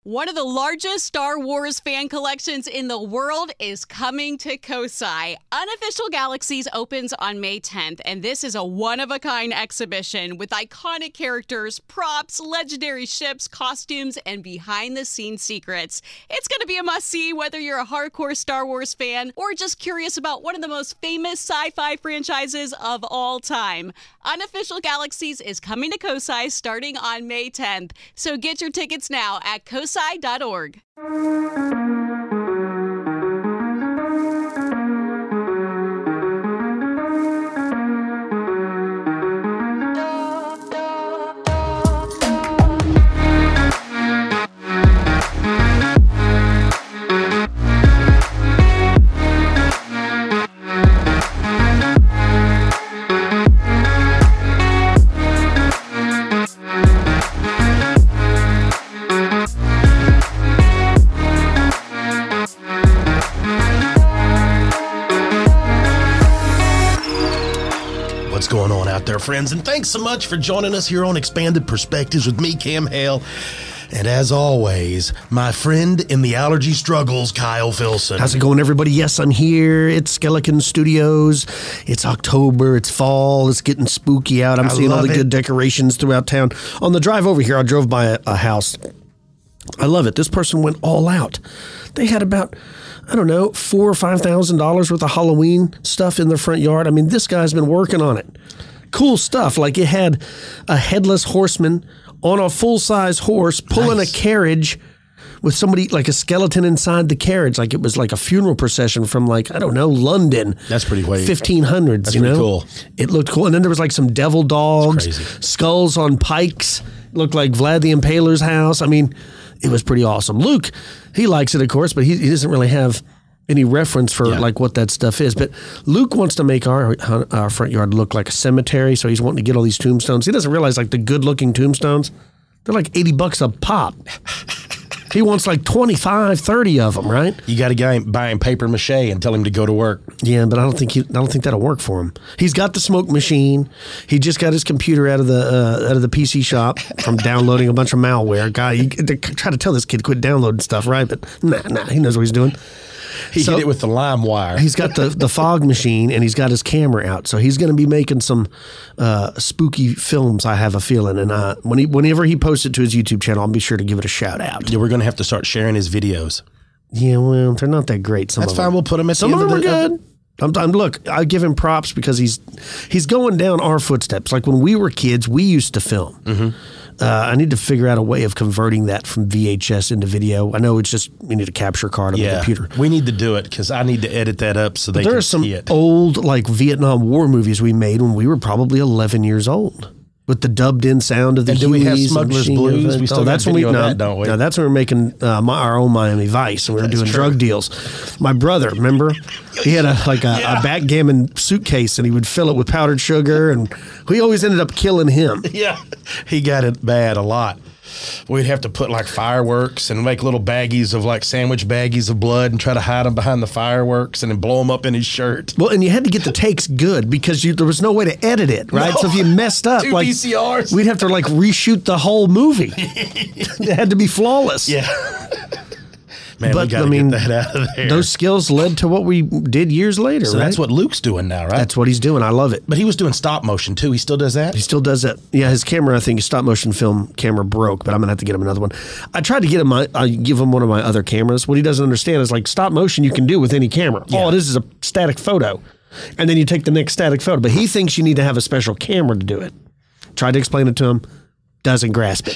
One of the largest Star Wars fan collections in the world is coming to Kosai. Unofficial Galaxies opens on May 10th, and this is a one-of-a-kind exhibition with iconic characters, props, legendary ships, costumes, and behind-the-scenes secrets. It's going to be a must-see whether you're a hardcore Star Wars fan or just curious about one of the most famous sci-fi franchises of all time. Unofficial Galaxies is coming to Kosai starting on May 10th, so get your tickets now at kosai.org. What's going on out there, friends? And thanks so much for joining us here on Expanded Perspectives with me, Cam Hale. And as always, my friend in the allergy struggles, Kyle Filson. How's it going, everybody? Yes, I'm here. It's Skeleton Studios. It's October. It's fall. It's getting spooky out. I'm seeing all the good decorations throughout town. On the drive over here, I drove by a house. I love it. This person went all out. They had about, I don't know, $4,000 or $5,000 worth of Halloween stuff in their front yard. I mean, this guy's been working on it. Cool stuff. Like it had a headless horseman on a full-size horse pulling a carriage with somebody, like a skeleton inside the carriage. Like it was like a funeral procession from, like, I don't know, London. That's pretty way. 1500s, That's you know? pretty cool. It looked cool. And then there was like some devil dogs, skulls on pikes. Looked like Vlad the Impaler's house. I mean, it was pretty awesome. Luke, he likes it, of course, but he doesn't really have any reference for like what that stuff is. But Luke wants to make our front yard look like a cemetery, so he's wanting to get all these tombstones. He doesn't realize, like, the good-looking tombstones, they're like $80 a pop. He wants like 25, 30 of them, right? You got a guy buying paper mache and tell him to go to work. Yeah, but I don't think that'll work for him. He's got the smoke machine. He just got his computer out of the PC shop from downloading a bunch of malware. God, you try to tell this kid to quit downloading stuff, right? But nah, he knows what he's doing. He hit it with the lime wire. He's got the fog machine, and he's got his camera out. So he's going to be making some spooky films, I have a feeling. And whenever he posts it to his YouTube channel, I'll be sure to give it a shout out. Yeah, we're going to have to start sharing his videos. Yeah, well, they're not that great. That's fine. We'll put them at some the end of them of are good. Look, I give him props because he's going down our footsteps. Like when we were kids, we used to film. Mm-hmm. I need to figure out a way of converting that from VHS into video. I know it's just we need a capture card on the computer. We need to do it because I need to edit that up so they can see it. There are some old, like, Vietnam War movies we made when we were probably 11 years old with the dubbed-in sound of the Hueys. Do we have Smuggler's Blues? We still got video of that, don't we? No, that's when we were making our own Miami Vice, and we were doing drug deals. My brother, remember? He had a backgammon suitcase, and he would fill it with powdered sugar, and we always ended up killing him. Yeah, he got it bad a lot. We'd have to put like fireworks and make little baggies of like sandwich baggies of blood and try to hide them behind the fireworks and then blow them up in his shirt. Well, and you had to get the takes good because there was no way to edit it, right? No. So if you messed up, like VCRs, we'd have to like reshoot the whole movie. It had to be flawless. Yeah. Man, we got to get that out of there. Those skills led to what we did years later, so right? That's what Luke's doing now, right? That's what he's doing. I love it. But he was doing stop motion, too. He still does that? He still does that. Yeah, his camera, I think his stop motion film camera broke, but I'm going to have to get him another one. I tried to get him, I give him one of my other cameras. What he doesn't understand is, like, stop motion you can do with any camera. Yeah. All it is a static photo. And then you take the next static photo. But he thinks you need to have a special camera to do it. Tried to explain it to him. Doesn't grasp it.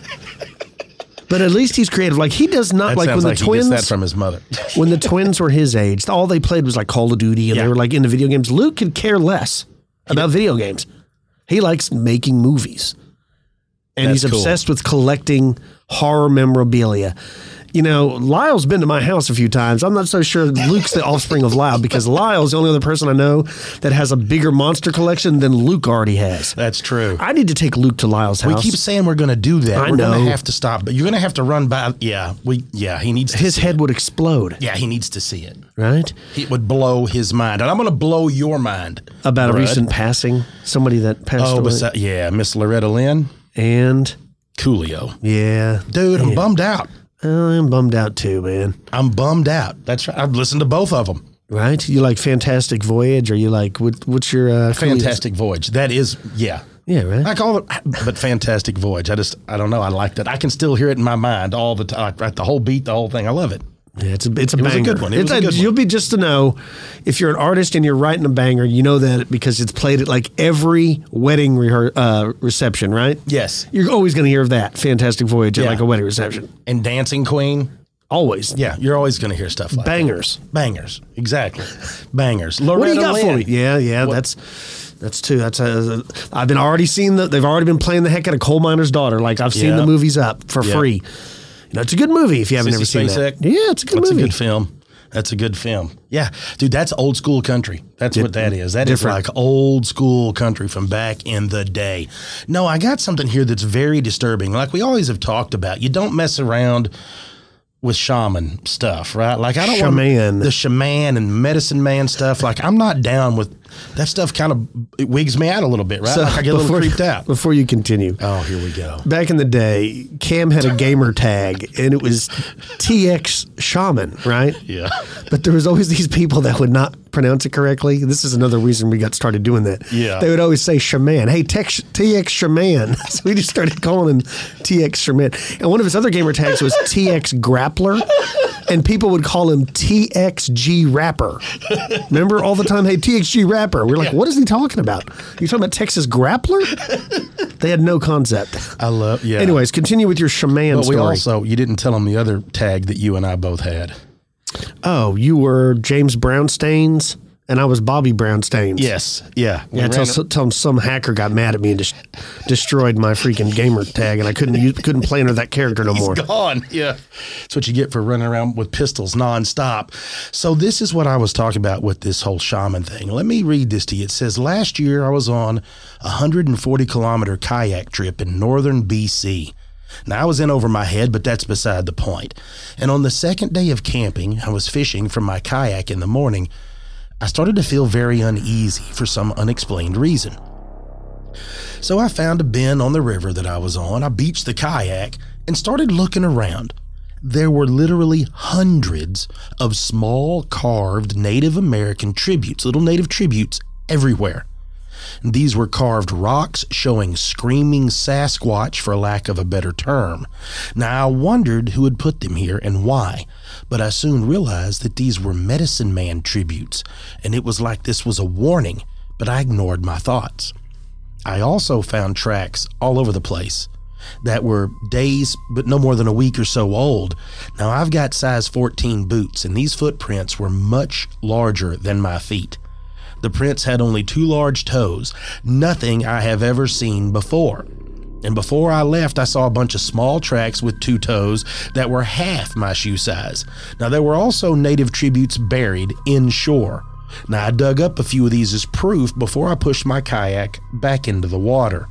But at least he's creative. Like, he does not, like, when the twins... He gets that from his mother. When the twins were his age, all they played was, like, Call of Duty, and they were, like, into video games. Luke could care less about video games. He likes making movies. And he's obsessed with collecting horror memorabilia. You know, Lyle's been to my house a few times. I'm not so sure Luke's the offspring of Lyle because Lyle's the only other person I know that has a bigger monster collection than Luke already has. That's true. I need to take Luke to Lyle's house. We keep saying we're going to do that. We're going to have to stop, but you're going to have to run by. He needs to His head would explode. Yeah, he needs to see it. Right? It would blow his mind. And I'm going to blow your mind. About a recent passing? Somebody that passed away? Miss Loretta Lynn. And? Coolio. Yeah. Dude, I'm bummed out. I'm bummed out too, man. I'm bummed out. That's right. I've listened to both of them. Right? You like Fantastic Voyage, or you like what's your Fantastic Voyage? That is, yeah. Yeah, right. I call it, but Fantastic Voyage. I don't know. I like that. I can still hear it in my mind all the time. Right, the whole beat, the whole thing. I love it. Yeah, it's a banger. It was a good one. You'll be just to know, if you're an artist and you're writing a banger, you know that because it's played at like every wedding reception, right? Yes. You're always going to hear of that Fantastic Voyage at like a wedding reception. And Dancing Queen. Always. Yeah, you're always going to hear stuff like bangers. That. Bangers. Exactly. Bangers. Loretta what do you got Lynn. For me? Yeah. What? That's two. I've been already seen they've already been playing the heck out of Coal Miner's Daughter. Like I've seen the movies up for free. You know, it's a good movie if you haven't ever seen it. Yeah, it's a good movie. That's a good film. That's a good film. Yeah, dude, that's old school country. That's what that is. That is like old school country from back in the day. No, I got something here that's very disturbing. Like we always have talked about, you don't mess around with shaman stuff, right? Like I don't want the shaman and medicine man stuff. Like I'm not down with that stuff. Kind of it wigs me out a little bit, right? So like I get a little creeped out. Before you continue, oh, here we go. Back in the day, Cam had a gamer tag, and it was TX Shaman, right? Yeah. But there was always these people that would not pronounce it correctly. This is another reason we got started doing that. Yeah. They would always say shaman. Hey, TX Shaman. So we just started calling him TX Shaman. And one of his other gamer tags was TX Grappler. And people would call him TXG Rapper. Remember all the time, hey, TXG Rapper. We're like, what is he talking about? You talking about Texas Grappler? They had no concept. I love, Anyways, continue with your shaman story. You didn't tell them the other tag that you and I both had. Oh, you were James Brownstains, and I was Bobby Brownstains. Yes, yeah. Tell them some hacker got mad at me and destroyed my freaking gamer tag, and I couldn't play under that character no more. He's gone. Yeah, that's what you get for running around with pistols nonstop. So this is what I was talking about with this whole shaman thing. Let me read this to you. It says, last year I was on a 140-kilometer kayak trip in northern BC. Now, I was in over my head, but that's beside the point. And on the second day of camping, I was fishing from my kayak in the morning. I started to feel very uneasy for some unexplained reason. So I found a bend on the river that I was on. I beached the kayak and started looking around. There were literally hundreds of small carved Native American tributes, little native tributes everywhere. These were carved rocks showing screaming Sasquatch, for lack of a better term. Now, I wondered who had put them here and why, but I soon realized that these were medicine man tributes, and it was like this was a warning, but I ignored my thoughts. I also found tracks all over the place that were days, but no more than a week or so old. Now, I've got size 14 boots, and these footprints were much larger than my feet. The prints had only 2 large toes, nothing I have ever seen before. And before I left, I saw a bunch of small tracks with 2 toes that were half my shoe size. Now, there were also native tributes buried inshore. Now, I dug up a few of these as proof before I pushed my kayak back into the water.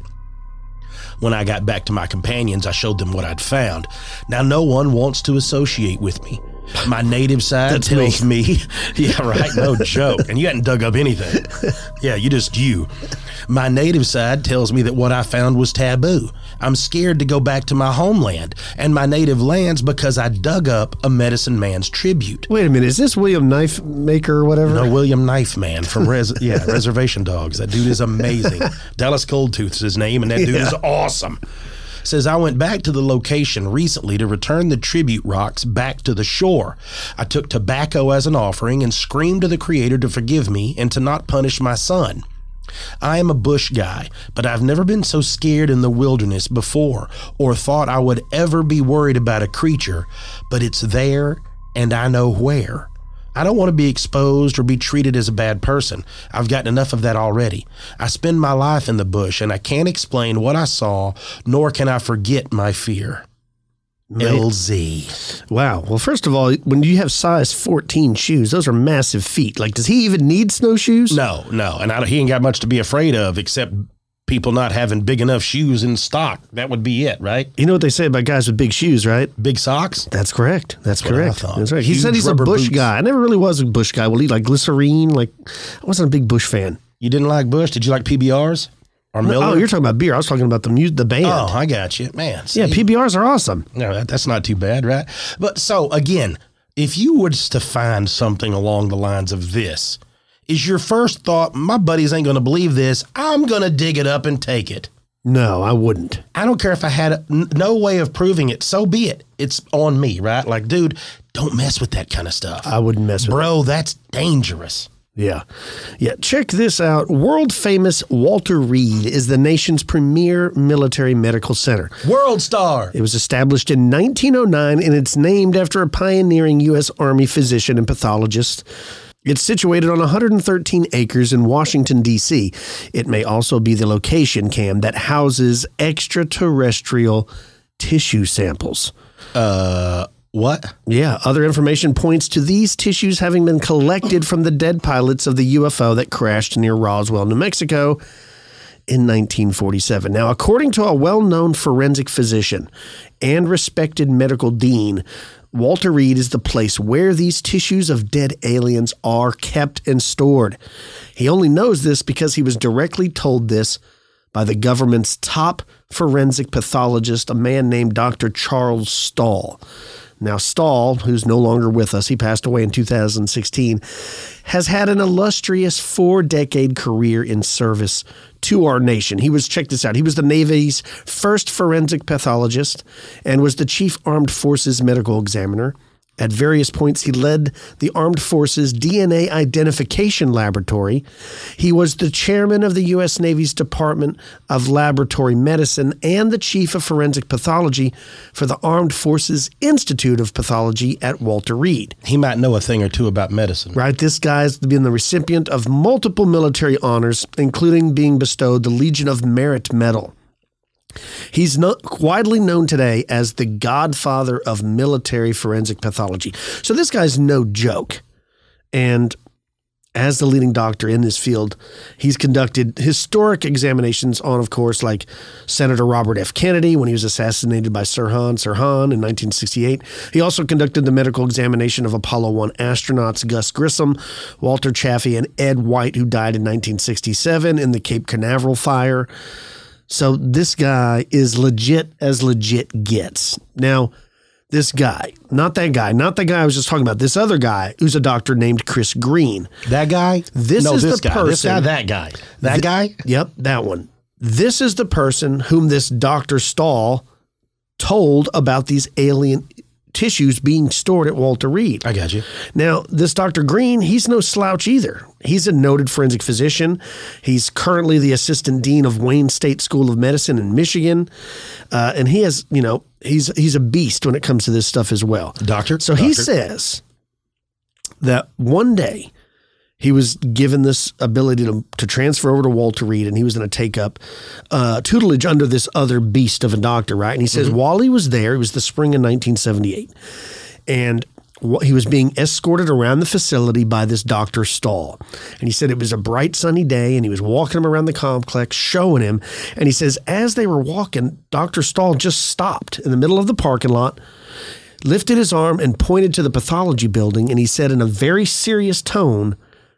When I got back to my companions, I showed them what I'd found. Now, no one wants to associate with me. My native side tells me, yeah, right, no joke. And you hadn't dug up anything. Yeah, you. My native side tells me that what I found was taboo. I'm scared to go back to my homeland and my native lands because I dug up a medicine man's tribute. Wait a minute, is this William Knife Maker or whatever? No, William Knife Man from Reservation Dogs. That dude is amazing. Dallas Goldtooth's his name, and that dude is awesome. Says, I went back to the location recently to return the tribute rocks back to the shore. I took tobacco as an offering and screamed to the Creator to forgive me and to not punish my son. I am a bush guy, but I've never been so scared in the wilderness before or thought I would ever be worried about a creature, but it's there and I know where. I don't want to be exposed or be treated as a bad person. I've gotten enough of that already. I spend my life in the bush, and I can't explain what I saw, nor can I forget my fear. LZ. Wow. Well, first of all, when you have size 14 shoes, those are massive feet. Like, does he even need snowshoes? No. And he ain't got much to be afraid of except people not having big enough shoes in stock. That would be it, right? You know what they say about guys with big shoes, right? Big socks? That's correct. That's correct. That's right. He Huge said he's a bush boots. guy. I never really was a bush guy. Well, he like glycerine. Like, I wasn't a big bush fan. You didn't like Bush? Did you like PBRs? Or Miller? Oh, you're talking about beer. I was talking about the band. Oh, I got you. Man. See? Yeah, PBRs are awesome. No, that's not too bad, right? But so, again, if you was to find something along the lines of this, is your first thought, my buddies ain't going to believe this, I'm going to dig it up and take it? No, I wouldn't. I don't care if I had no way of proving it. So be it. It's on me, right? Like, dude, don't mess with that kind of stuff. I wouldn't mess with it. Bro, that's dangerous. Yeah. Check this out. World famous Walter Reed is the nation's premier military medical center. World star. It was established in 1909 and it's named after a pioneering U.S. Army physician and pathologist. It's situated on 113 acres in Washington, D.C. It may also be the location, Cam, that houses extraterrestrial tissue samples. What? Yeah, other information points to these tissues having been collected from the dead pilots of the UFO that crashed near Roswell, New Mexico in 1947. Now, according to a well-known forensic physician and respected medical dean, Walter Reed is the place where these tissues of dead aliens are kept and stored. He only knows this because he was directly told this by the government's top forensic pathologist, a man named Dr. Charles Stahl. Now, Stahl, who's no longer with us, he passed away in 2016, has had an illustrious 4-decade career in service to our nation. Check this out, he was the Navy's first forensic pathologist and was the Chief Armed Forces Medical Examiner. At various points, he led the Armed Forces DNA Identification Laboratory. He was the chairman of the U.S. Navy's Department of Laboratory Medicine and the chief of forensic pathology for the Armed Forces Institute of Pathology at Walter Reed. He might know a thing or two about medicine. Right. This guy's been the recipient of multiple military honors, including being bestowed the Legion of Merit Medal. He's widely known today as the godfather of military forensic pathology. So this guy's no joke. And as the leading doctor in this field, he's conducted historic examinations on, of course, like Senator Robert F. Kennedy when he was assassinated by Sirhan in 1968. He also conducted the medical examination of Apollo 1 astronauts Gus Grissom, Walter Chaffee, and Ed White, who died in 1967 in the Cape Canaveral fire. So this guy is legit as legit gets. Now, this guy, not the guy I was just talking about, this other guy who's a doctor named Chris Green. That guy? This is the person. This guy, that guy. That guy? Yep, that one. This is the person whom this Dr. Stahl told about these alien tissues being stored at Walter Reed. I got you. Now, this Dr. Green, he's no slouch either. He's a noted forensic physician. He's currently the assistant dean of Wayne State School of Medicine in Michigan. And he has, he's a beast when it comes to this stuff as well. He says that one day he was given this ability to transfer over to Walter Reed, and he was going to take up tutelage under this other beast of a doctor, right? And he says while he was there, it was the spring of 1978, and he was being escorted around the facility by this Dr. Stahl. And he said it was a bright sunny day, and he was walking him around the complex, showing him. And he says as they were walking, Dr. Stahl just stopped in the middle of the parking lot, lifted his arm, and pointed to the pathology building, and he said in a very serious tone,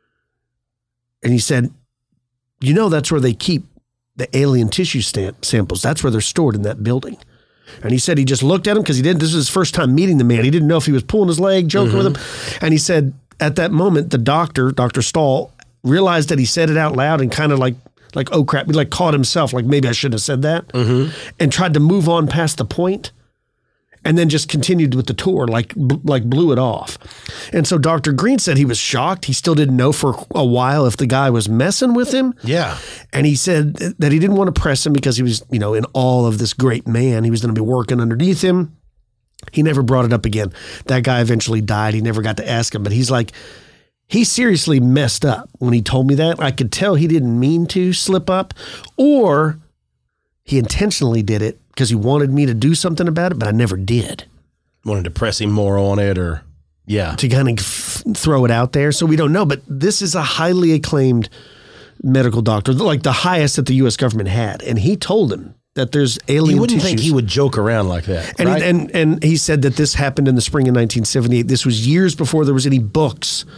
and he said, that's where they keep the alien tissue samples. That's where they're stored, in that building. And he said he just looked at him because this was his first time meeting the man. He didn't know if he was pulling his leg, joking with him. And he said at that moment, the doctor, Dr. Stahl, realized that he said it out loud and kind of like, oh crap, he caught himself, like maybe I shouldn't have said that, and tried to move on past the point. And then just continued with the tour, like blew it off. And so Dr. Green said he was shocked. He still didn't know for a while if the guy was messing with him. Yeah. And he said that he didn't want to press him because he was, in awe of this great man. He was going to be working underneath him. He never brought it up again. That guy eventually died. He never got to ask him. But he's like, he seriously messed up when he told me that. I could tell he didn't mean to slip up, or he intentionally did it because he wanted me to do something about it, but I never did. Wanted to press him more on it, or, yeah. To kind of throw it out there. So we don't know. But this is a highly acclaimed medical doctor, like the highest that the U.S. government had. And he told him that there's alien You wouldn't tissues. think he would joke around like that, and right? And he said that this happened in the spring of 1978. This was years before there was any books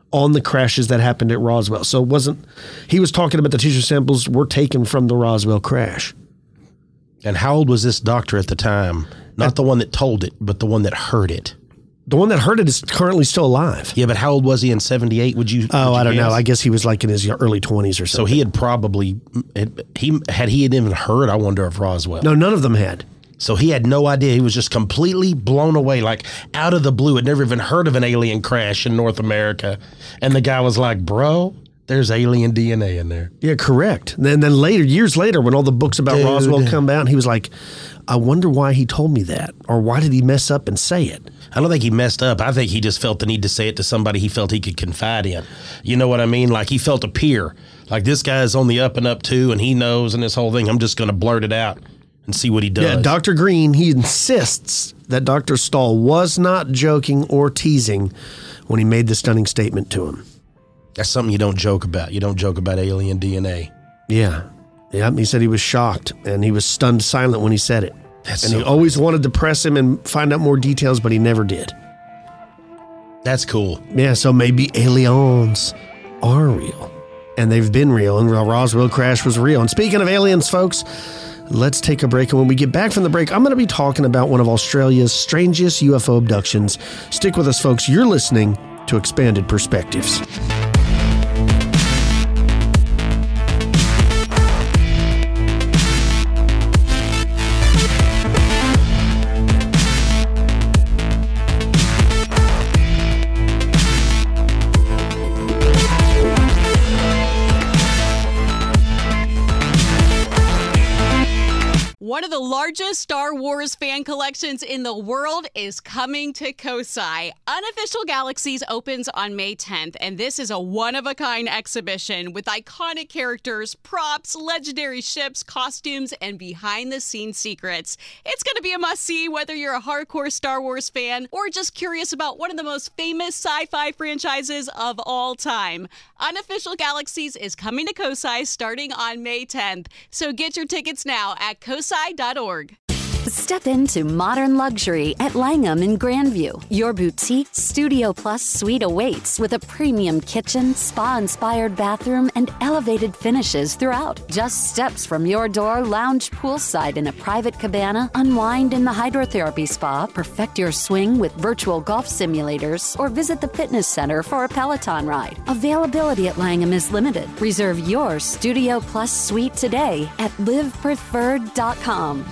on the crashes that happened at Roswell. So he was talking about the tissue samples were taken from the Roswell crash. And how old was this doctor at the time? Not the one that told it, but the one that heard it. The one that heard it is currently still alive. Yeah, but how old was he in 78? I don't know. I guess he was like in his early 20s or something. So he had probably, had he even heard, I wonder, of Roswell? No, none of them had. So he had no idea. He was just completely blown away, like out of the blue. Had never even heard of an alien crash in North America. And the guy was like, bro, there's alien DNA in there. Yeah, correct. And then later, years later, when all the books about Roswell come out, he was like, I wonder why he told me that. Or why did he mess up and say it? I don't think he messed up. I think he just felt the need to say it to somebody he felt he could confide in. You know what I mean? Like he felt a peer. Like this guy's on the up and up too, and he knows, and this whole thing, I'm just going to blurt it out and see what he does. Yeah, Dr. Green, he insists that Dr. Stahl was not joking or teasing when he made the stunning statement to him. That's something you don't joke about. You don't joke about alien DNA. Yeah. Yeah, he said he was shocked, and he was stunned silent when he said it. He always wanted to press him and find out more details, but he never did. That's cool. Yeah, so maybe aliens are real. And they've been real, and the Roswell crash was real. And speaking of aliens, folks, let's take a break. And when we get back from the break, I'm going to be talking about one of Australia's strangest UFO abductions. Stick with us, folks. You're listening to Expanded Perspectives. One of the largest Star Wars fan collections in the world is coming to COSI. Unofficial Galaxies opens on May 10th, and this is a one-of-a-kind exhibition with iconic characters, props, legendary ships, costumes, and behind-the-scenes secrets. It's going to be a must-see whether you're a hardcore Star Wars fan or just curious about one of the most famous sci-fi franchises of all time. Unofficial Galaxies is coming to COSI starting on May 10th, so get your tickets now at COSI.org. Step into modern luxury at Langham in Grandview. Your boutique Studio Plus suite awaits with a premium kitchen, spa-inspired bathroom, and elevated finishes throughout. Just steps from your door, lounge poolside in a private cabana, unwind in the hydrotherapy spa, perfect your swing with virtual golf simulators, or visit the fitness center for a Peloton ride. Availability at Langham is limited. Reserve your Studio Plus suite today at livepreferred.com.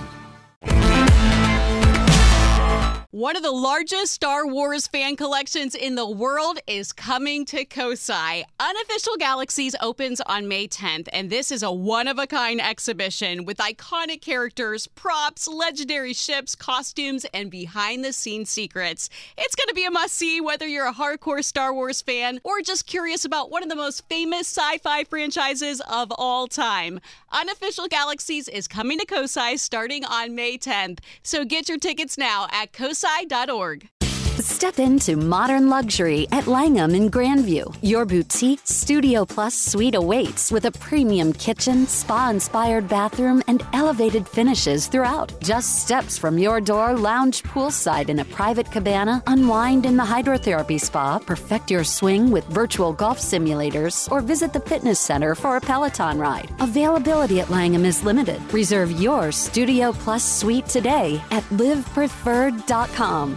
One of the largest Star Wars fan collections in the world is coming to COSI. Unofficial Galaxies opens on May 10th, and this is a one-of-a-kind exhibition with iconic characters, props, legendary ships, costumes, and behind-the-scenes secrets. It's going to be a must-see whether you're a hardcore Star Wars fan or just curious about one of the most famous sci-fi franchises of all time. Unofficial Galaxies is coming to COSI starting on May 10th, so get your tickets now at COSI.org. Step into modern luxury at Langham in Grandview. Your boutique Studio Plus suite awaits with a premium kitchen, spa-inspired bathroom, and elevated finishes throughout. Just steps from your door, lounge poolside in a private cabana, unwind in the hydrotherapy spa, perfect your swing with virtual golf simulators, or visit the fitness center for a Peloton ride. Availability at Langham is limited. Reserve your Studio Plus suite today at livepreferred.com.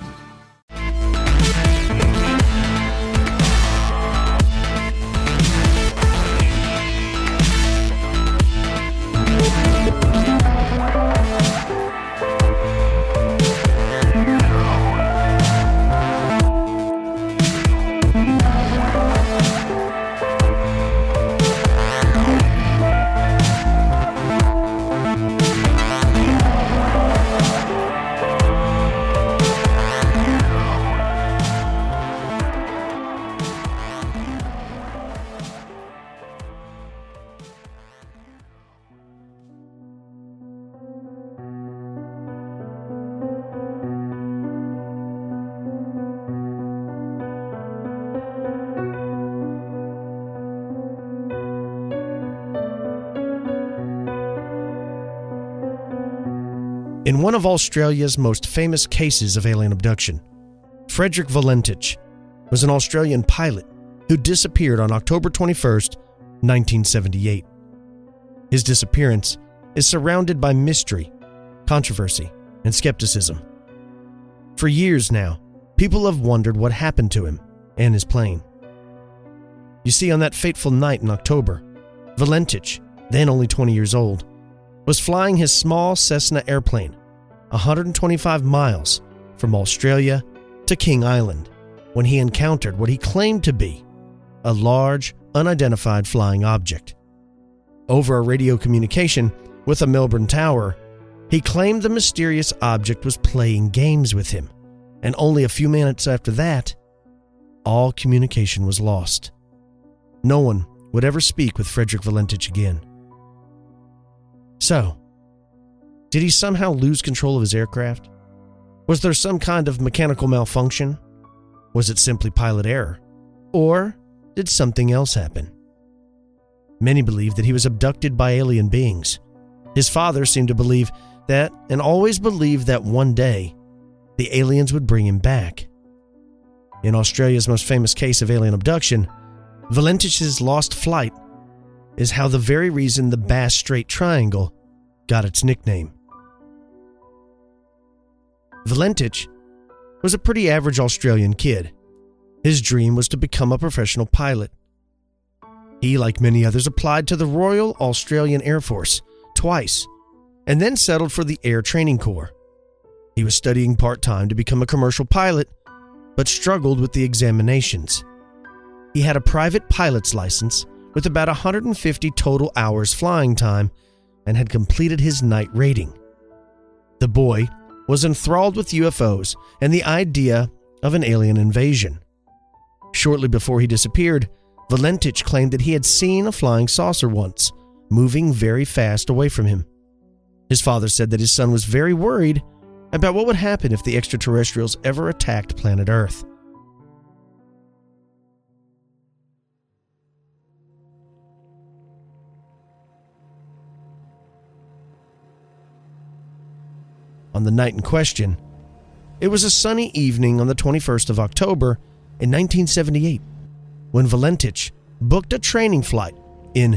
In one of Australia's most famous cases of alien abduction, Frederick Valentich was an Australian pilot who disappeared on October 21st, 1978. His disappearance is surrounded by mystery, controversy, and skepticism. For years now, people have wondered what happened to him and his plane. You see, on that fateful night in October, Valentich, then only 20 years old, was flying his small Cessna airplane 125 miles from Australia to King Island when he encountered what he claimed to be a large, unidentified flying object. Over a radio communication with a Melbourne tower, he claimed the mysterious object was playing games with him, and only a few minutes after that, all communication was lost. No one would ever speak with Frederick Valentich again. So, did he somehow lose control of his aircraft? Was there some kind of mechanical malfunction? Was it simply pilot error? Or did something else happen? Many believe that he was abducted by alien beings. His father seemed to believe that, and always believed that one day, the aliens would bring him back. In Australia's most famous case of alien abduction, Valentich's lost flight is how the very reason the Bass Strait Triangle got its nickname. Valentich was a pretty average Australian kid. His dream was to become a professional pilot. He, like many others, applied to the Royal Australian Air Force twice, and then settled for the Air Training Corps. He was studying part-time to become a commercial pilot, but struggled with the examinations. He had a private pilot's license with about 150 total hours flying time and had completed his night rating. The boy was enthralled with UFOs and the idea of an alien invasion. Shortly before he disappeared, Valentich claimed that he had seen a flying saucer once, moving very fast away from him. His father said that his son was very worried about what would happen if the extraterrestrials ever attacked planet Earth. On the night in question, it was a sunny evening on the 21st of October in 1978 when Valentich booked a training flight in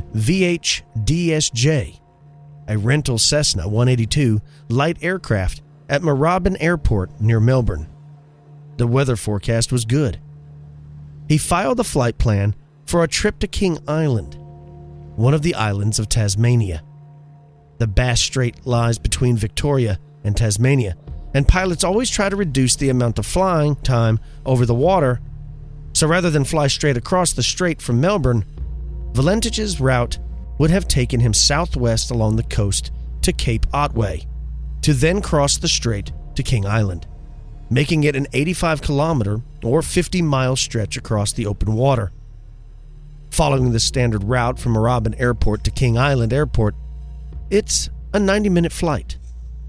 VH-DSJ, a rental Cessna 182 light aircraft at Moorabbin Airport near Melbourne. The weather forecast was good. He filed a flight plan for a trip to King Island, one of the islands of Tasmania. The Bass Strait lies between Victoria and Tasmania, and pilots always try to reduce the amount of flying time over the water, so rather than fly straight across the strait from Melbourne, Valentich's route would have taken him southwest along the coast to Cape Otway, to then cross the strait to King Island, making it an 85-kilometer or 50-mile stretch across the open water. Following the standard route from Moorabbin Airport to King Island Airport, it's a 90-minute flight.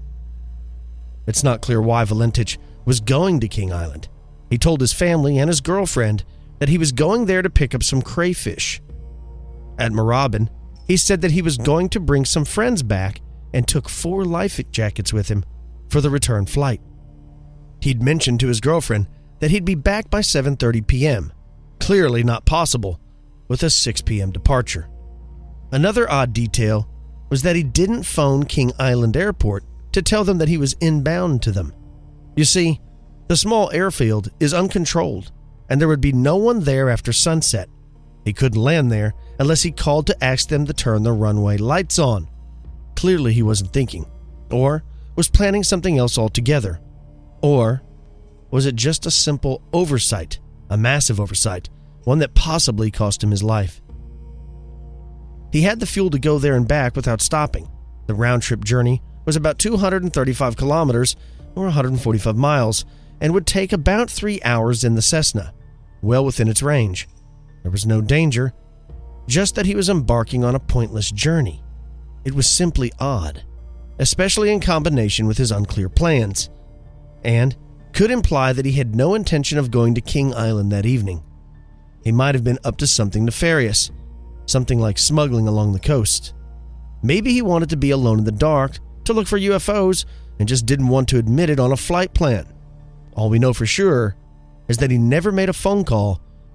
It's not clear why Valentich was going to King Island. He told his family and his girlfriend that he was going there to pick up some crayfish. At Moorabbin, he said that he was going to bring some friends back and took 4 life jackets with him for the return flight. He'd mentioned to his girlfriend that he'd be back by 7:30 p.m., clearly not possible with a 6 p.m. departure. Another odd detail was that he didn't phone King Island Airport to tell them that he was inbound to them. You see, the small airfield is uncontrolled, and there would be no one there after sunset. He couldn't land there unless he called to ask them to turn the runway lights on. Clearly he wasn't thinking, or was planning something else altogether. Or was it just a simple oversight, a massive oversight, one that possibly cost him his life? He had the fuel to go there and back without stopping. The round-trip journey was about 235 kilometers or 145 miles and would take about 3 hours in the Cessna, well within its range. There was no danger, just that he was embarking on a pointless journey. It was simply odd, especially in combination with his unclear plans, and could imply that he had no intention of going to King Island that evening. He might have been up to something nefarious, something like smuggling along the coast. Maybe he wanted to be alone in the dark to look for UFOs and just didn't want to admit it on a flight plan. All we know for sure is that he never made a phone call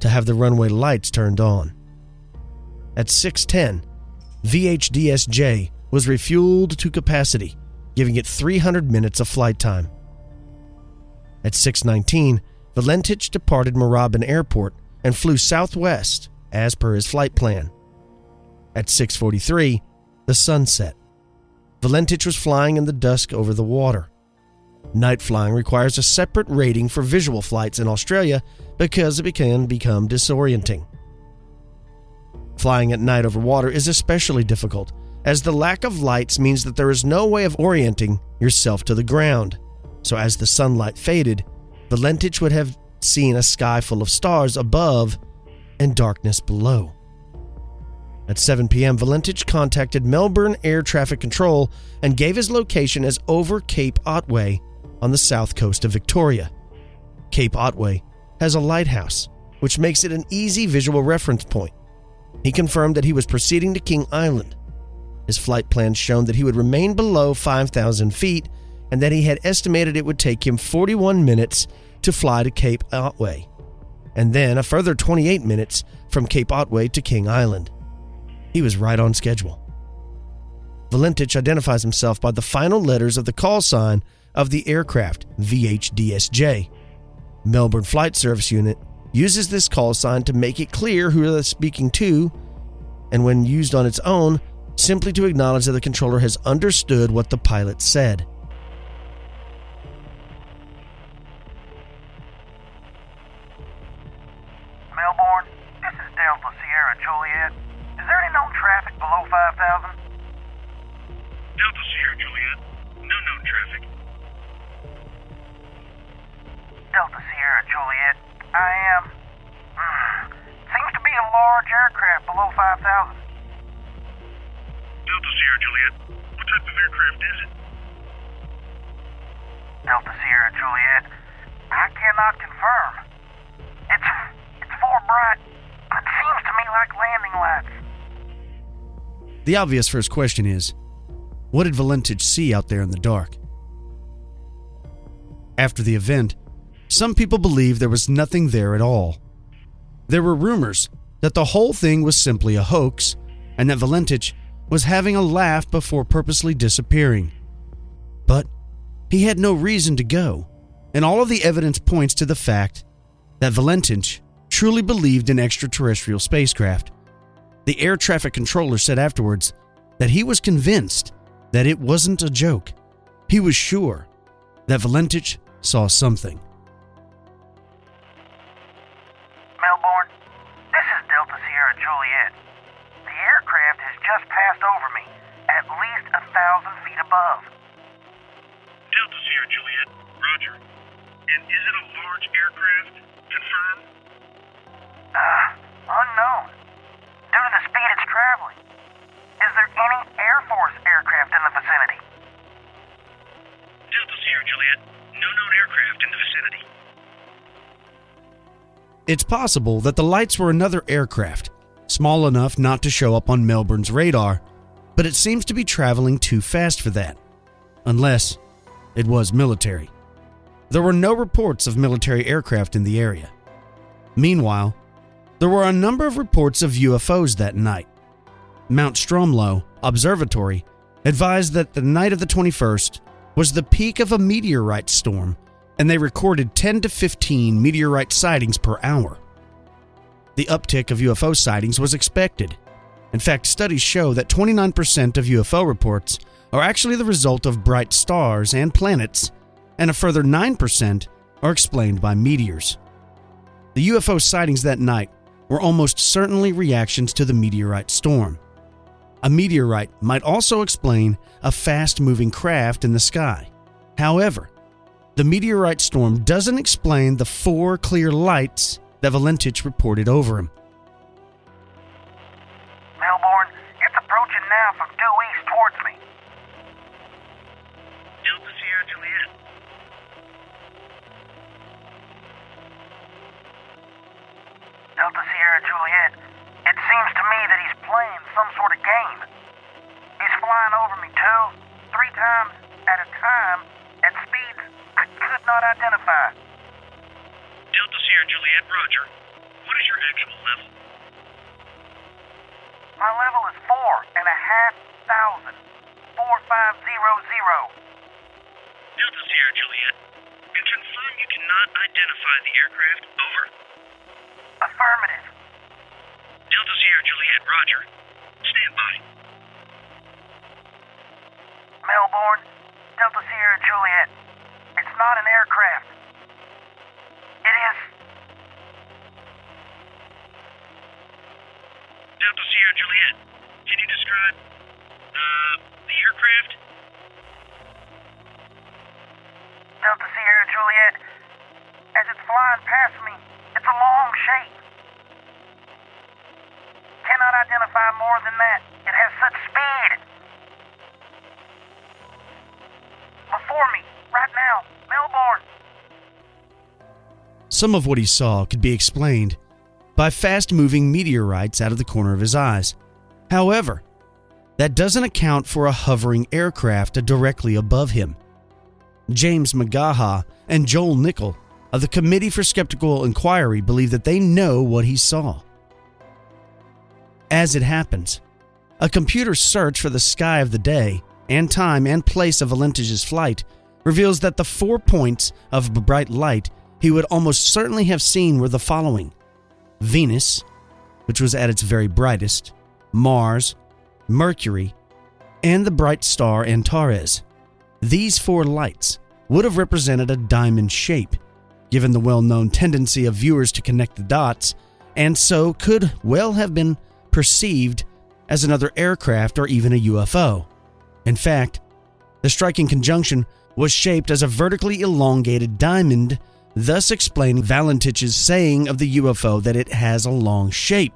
to have the runway lights turned on. At 6:10, VHDSJ was refueled to capacity, giving it 300 minutes of flight time. At 6:19, Valentich departed Moorabbin Airport and flew southwest as per his flight plan. At 6:43, the sun set. Valentich was flying in the dusk over the water. Night flying requires a separate rating for visual flights in Australia because it can become disorienting. Flying at night over water is especially difficult, as the lack of lights means that there is no way of orienting yourself to the ground. So as the sunlight faded, Valentich would have seen a sky full of stars above and darkness below. At 7 p.m., Valentich contacted Melbourne Air Traffic Control and gave his location as over Cape Otway on the south coast of Victoria. Cape Otway has a lighthouse, which makes it an easy visual reference point. He confirmed that he was proceeding to King Island. His flight plan showed that he would remain below 5,000 feet and that he had estimated it would take him 41 minutes to fly to Cape Otway, and then a further 28 minutes from Cape Otway to King Island. He was right on schedule. Valentich identifies himself by the final letters of the call sign of the aircraft, VHDSJ. Melbourne Flight Service Unit uses this call sign to make it clear who they're speaking to, and when used on its own, simply to acknowledge that the controller has understood what the pilot said. Melbourne, this is Delta Sierra Juliet. Is there any known traffic below 5,000? Delta Sierra Juliet, no known traffic. Delta Sierra Juliet, I am... seems to be a large aircraft below 5,000. Delta Sierra Juliet, what type of aircraft is it? Delta Sierra Juliet, I cannot confirm. It's for bright. It seems to me like landing lights. The obvious first question is, what did Valentich see out there in the dark? After the event, some people believe there was nothing there at all. There were rumors that the whole thing was simply a hoax and that Valentich was having a laugh before purposely disappearing. But he had no reason to go, and all of the evidence points to the fact that Valentich truly believed in extraterrestrial spacecraft. The air traffic controller said afterwards that he was convinced that it wasn't a joke. He was sure that Valentich saw something. Melbourne, this is Delta Sierra Juliet. The aircraft has just passed over me, at least 1,000 feet above. Delta Sierra Juliet, roger. And is it a large aircraft? Confirm? Unknown. Due to the speed it's traveling. Is there any Air Force aircraft in the vicinity? Delta Sierra Juliet, no known aircraft in the vicinity. It's possible that the lights were another aircraft, small enough not to show up on Melbourne's radar, but it seems to be traveling too fast for that. Unless it was military. There were no reports of military aircraft in the area. Meanwhile, there were a number of reports of UFOs that night. Mount Stromlo Observatory advised that the night of the 21st was the peak of a meteorite storm, and they recorded 10 to 15 meteorite sightings per hour. The uptick of UFO sightings was expected. In fact, studies show that 29% of UFO reports are actually the result of bright stars and planets, and a further 9% are explained by meteors. The UFO sightings that night were almost certainly reactions to the meteorite storm. A meteorite might also explain a fast-moving craft in the sky. However, the meteorite storm doesn't explain the 4 clear lights that Valentich reported over him. Melbourne, it's approaching now from due east towards me. Delta Sierra Juliet. Delta Sierra Juliet, it seems to me that he's playing some sort of game. He's flying over me 2, 3 times at a time at speeds I could not identify. Delta Sierra Juliet, roger. what is your actual level? My level is 4,500. 4500. Delta Sierra Juliet, and confirm you cannot identify the aircraft. Over. Affirmative. Delta Sierra Juliet, roger. Stand by. Melbourne, Delta Sierra Juliet. It's not an aircraft. It is. Delta Sierra Juliet, can you describe, the aircraft? Delta Sierra Juliet. As it's flying past me, it's a long shape. Cannot identify more than that. It has such speed. Before me, right now, Melbourne. Some of what he saw could be explained by fast-moving meteorites out of the corner of his eyes. However, that doesn't account for a hovering aircraft directly above him. James McGaha and Joel Nickel of the Committee for Skeptical Inquiry believe that they know what he saw. As it happens, a computer search for the sky of the day and time and place of Valentich's flight reveals that the 4 points of bright light he would almost certainly have seen were the following: Venus, which was at its very brightest, Mars, Mercury, and the bright star Antares. These 4 lights would have represented a diamond shape, given the well-known tendency of viewers to connect the dots, and so could well have been perceived as another aircraft or even a UFO. In fact, the striking conjunction was shaped as a vertically elongated diamond, thus explaining Valentich's saying of the UFO that it has a long shape.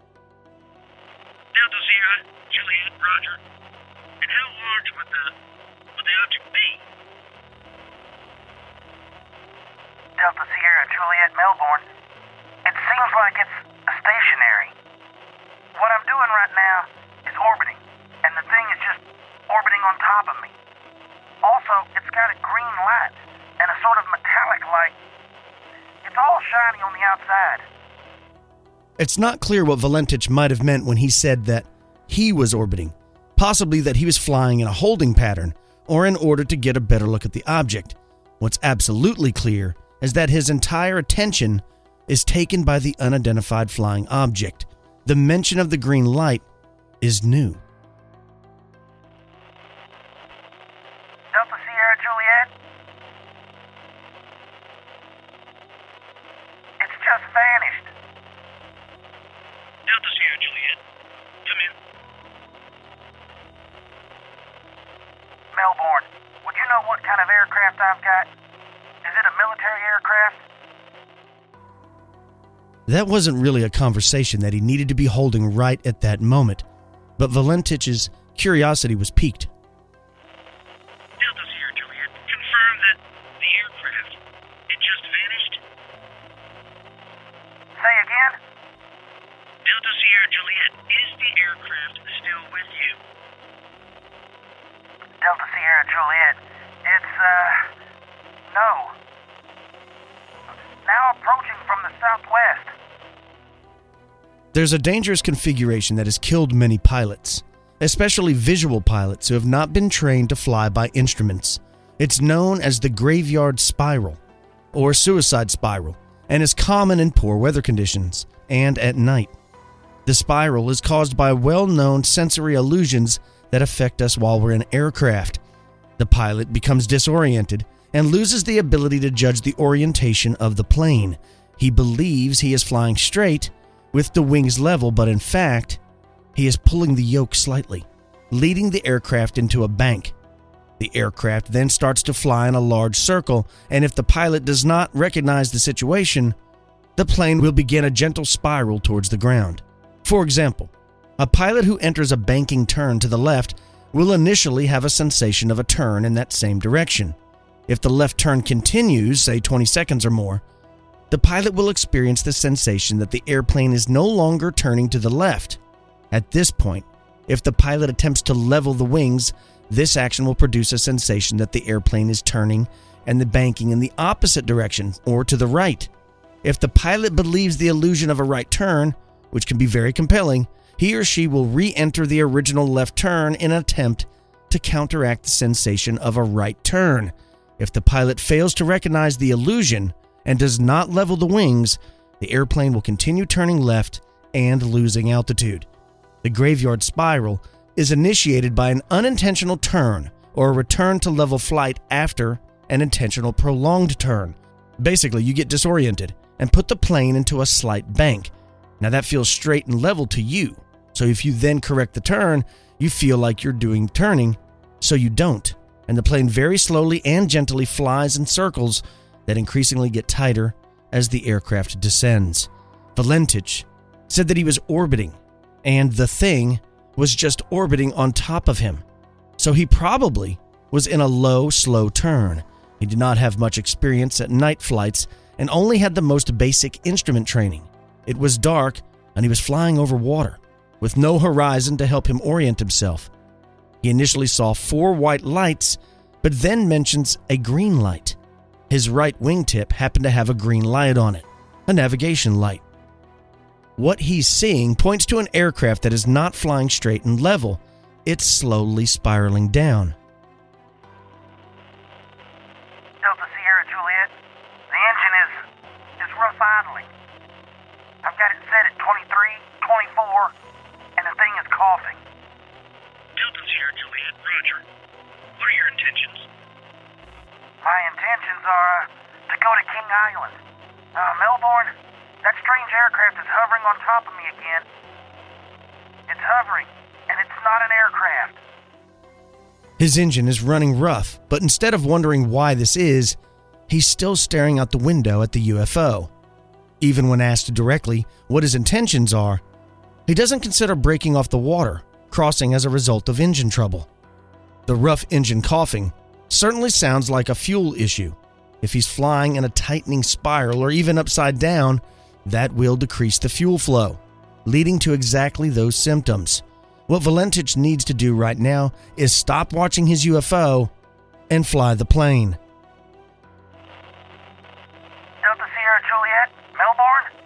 Delta Sierra Juliet, roger. And how large would the object be? Delta Sierra Juliet, Melbourne. It seems like it's stationary. What I'm doing right now is orbiting, and the thing is just orbiting on top of me. Also, it's got a green light and a sort of metallic light. It's all shiny on the outside. It's not clear what Valentich might have meant when he said that he was orbiting, possibly that he was flying in a holding pattern, or in order to get a better look at the object. What's absolutely clear is that his entire attention is taken by the unidentified flying object. The mention of the green light is new. Delta Sierra Juliet? It's just vanished. Delta Sierra Juliet, come in. Melbourne, would you know what kind of aircraft I've got? Is it a military aircraft? That wasn't really a conversation that he needed to be holding right at that moment, but Valentich's curiosity was piqued. Delta Sierra Juliet, confirm that the aircraft, it just vanished? Say again? Delta Sierra Juliet, is the aircraft still with you? Delta Sierra Juliet, it's, no. Now approaching from the southwest. There's a dangerous configuration that has killed many pilots, especially visual pilots who have not been trained to fly by instruments. It's known as the graveyard spiral, or suicide spiral, and is common in poor weather conditions and at night. The spiral is caused by well-known sensory illusions that affect us while we're in aircraft. The pilot becomes disoriented and loses the ability to judge the orientation of the plane. He believes he is flying straight with the wings level, but in fact, he is pulling the yoke slightly, leading the aircraft into a bank. The aircraft then starts to fly in a large circle, and if the pilot does not recognize the situation, the plane will begin a gentle spiral towards the ground. For example, a pilot who enters a banking turn to the left will initially have a sensation of a turn in that same direction. If the left turn continues, say 20 seconds or more, the pilot will experience the sensation that the airplane is no longer turning to the left. At this point, if the pilot attempts to level the wings, this action will produce a sensation that the airplane is turning and the banking in the opposite direction or to the right. If the pilot believes the illusion of a right turn, which can be very compelling, he or she will re-enter the original left turn in an attempt to counteract the sensation of a right turn. If the pilot fails to recognize the illusion and does not level the wings, the airplane will continue turning left and losing altitude. The graveyard spiral is initiated by an unintentional turn or a return to level flight after an intentional prolonged turn. Basically, you get disoriented and put the plane into a slight bank. Now that feels straight and level to you. So if you then correct the turn, you feel like you're doing turning, so you don't. And the plane very slowly and gently flies in circles that increasingly get tighter as the aircraft descends. Valentich said that he was orbiting, and the thing was just orbiting on top of him. So he probably was in a low, slow turn. He did not have much experience at night flights and only had the most basic instrument training. It was dark, and he was flying over water, with no horizon to help him orient himself. He initially saw 4 white lights, but then mentions a green light. His right wingtip happened to have a green light on it, a navigation light. What he's seeing points to an aircraft that is not flying straight and level. It's slowly spiraling down. Delta Sierra Juliet, the engine is rough idling. I've got it set at 23, 24, and the thing is coughing. Delta Sierra Juliet, roger. What are your intentions? My intentions are to go to King Island. Melbourne, that strange aircraft is hovering on top of me again. It's hovering, and it's not an aircraft. His engine is running rough, but instead of wondering why this is, he's still staring out the window at the UFO. Even when asked directly what his intentions are, he doesn't consider breaking off the water, crossing as a result of engine trouble. The rough engine coughing certainly sounds like a fuel issue. If he's flying in a tightening spiral or even upside down, that will decrease the fuel flow, leading to exactly those symptoms. What Valentich needs to do right now is stop watching his UFO and fly the plane. Delta Sierra Juliet, Melbourne?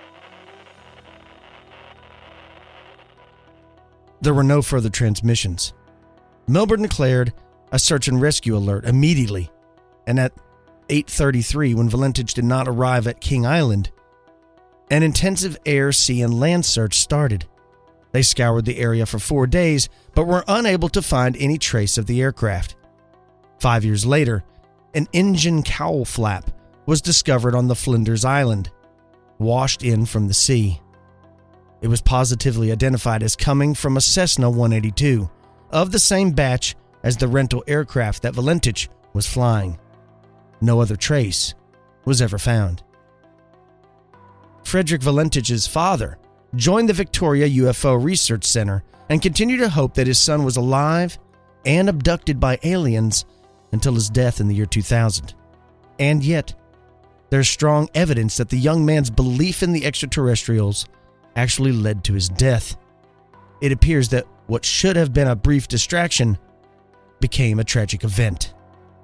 There were no further transmissions. Melbourne declared a search and rescue alert immediately, and at 8:33, when Valentich did not arrive at King Island, an intensive air, sea, and land search started. They scoured the area for 4 days, but were unable to find any trace of the aircraft. 5 years later, an engine cowl flap was discovered on the Flinders Island, washed in from the sea. It was positively identified as coming from a Cessna 182, of the same batch as the rental aircraft that Valentich was flying. No other trace was ever found. Frederick Valentich's father joined the Victoria UFO Research Center and continued to hope that his son was alive and abducted by aliens until his death in the year 2000. And yet, there's strong evidence that the young man's belief in the extraterrestrials actually led to his death. It appears that what should have been a brief distraction became a tragic event.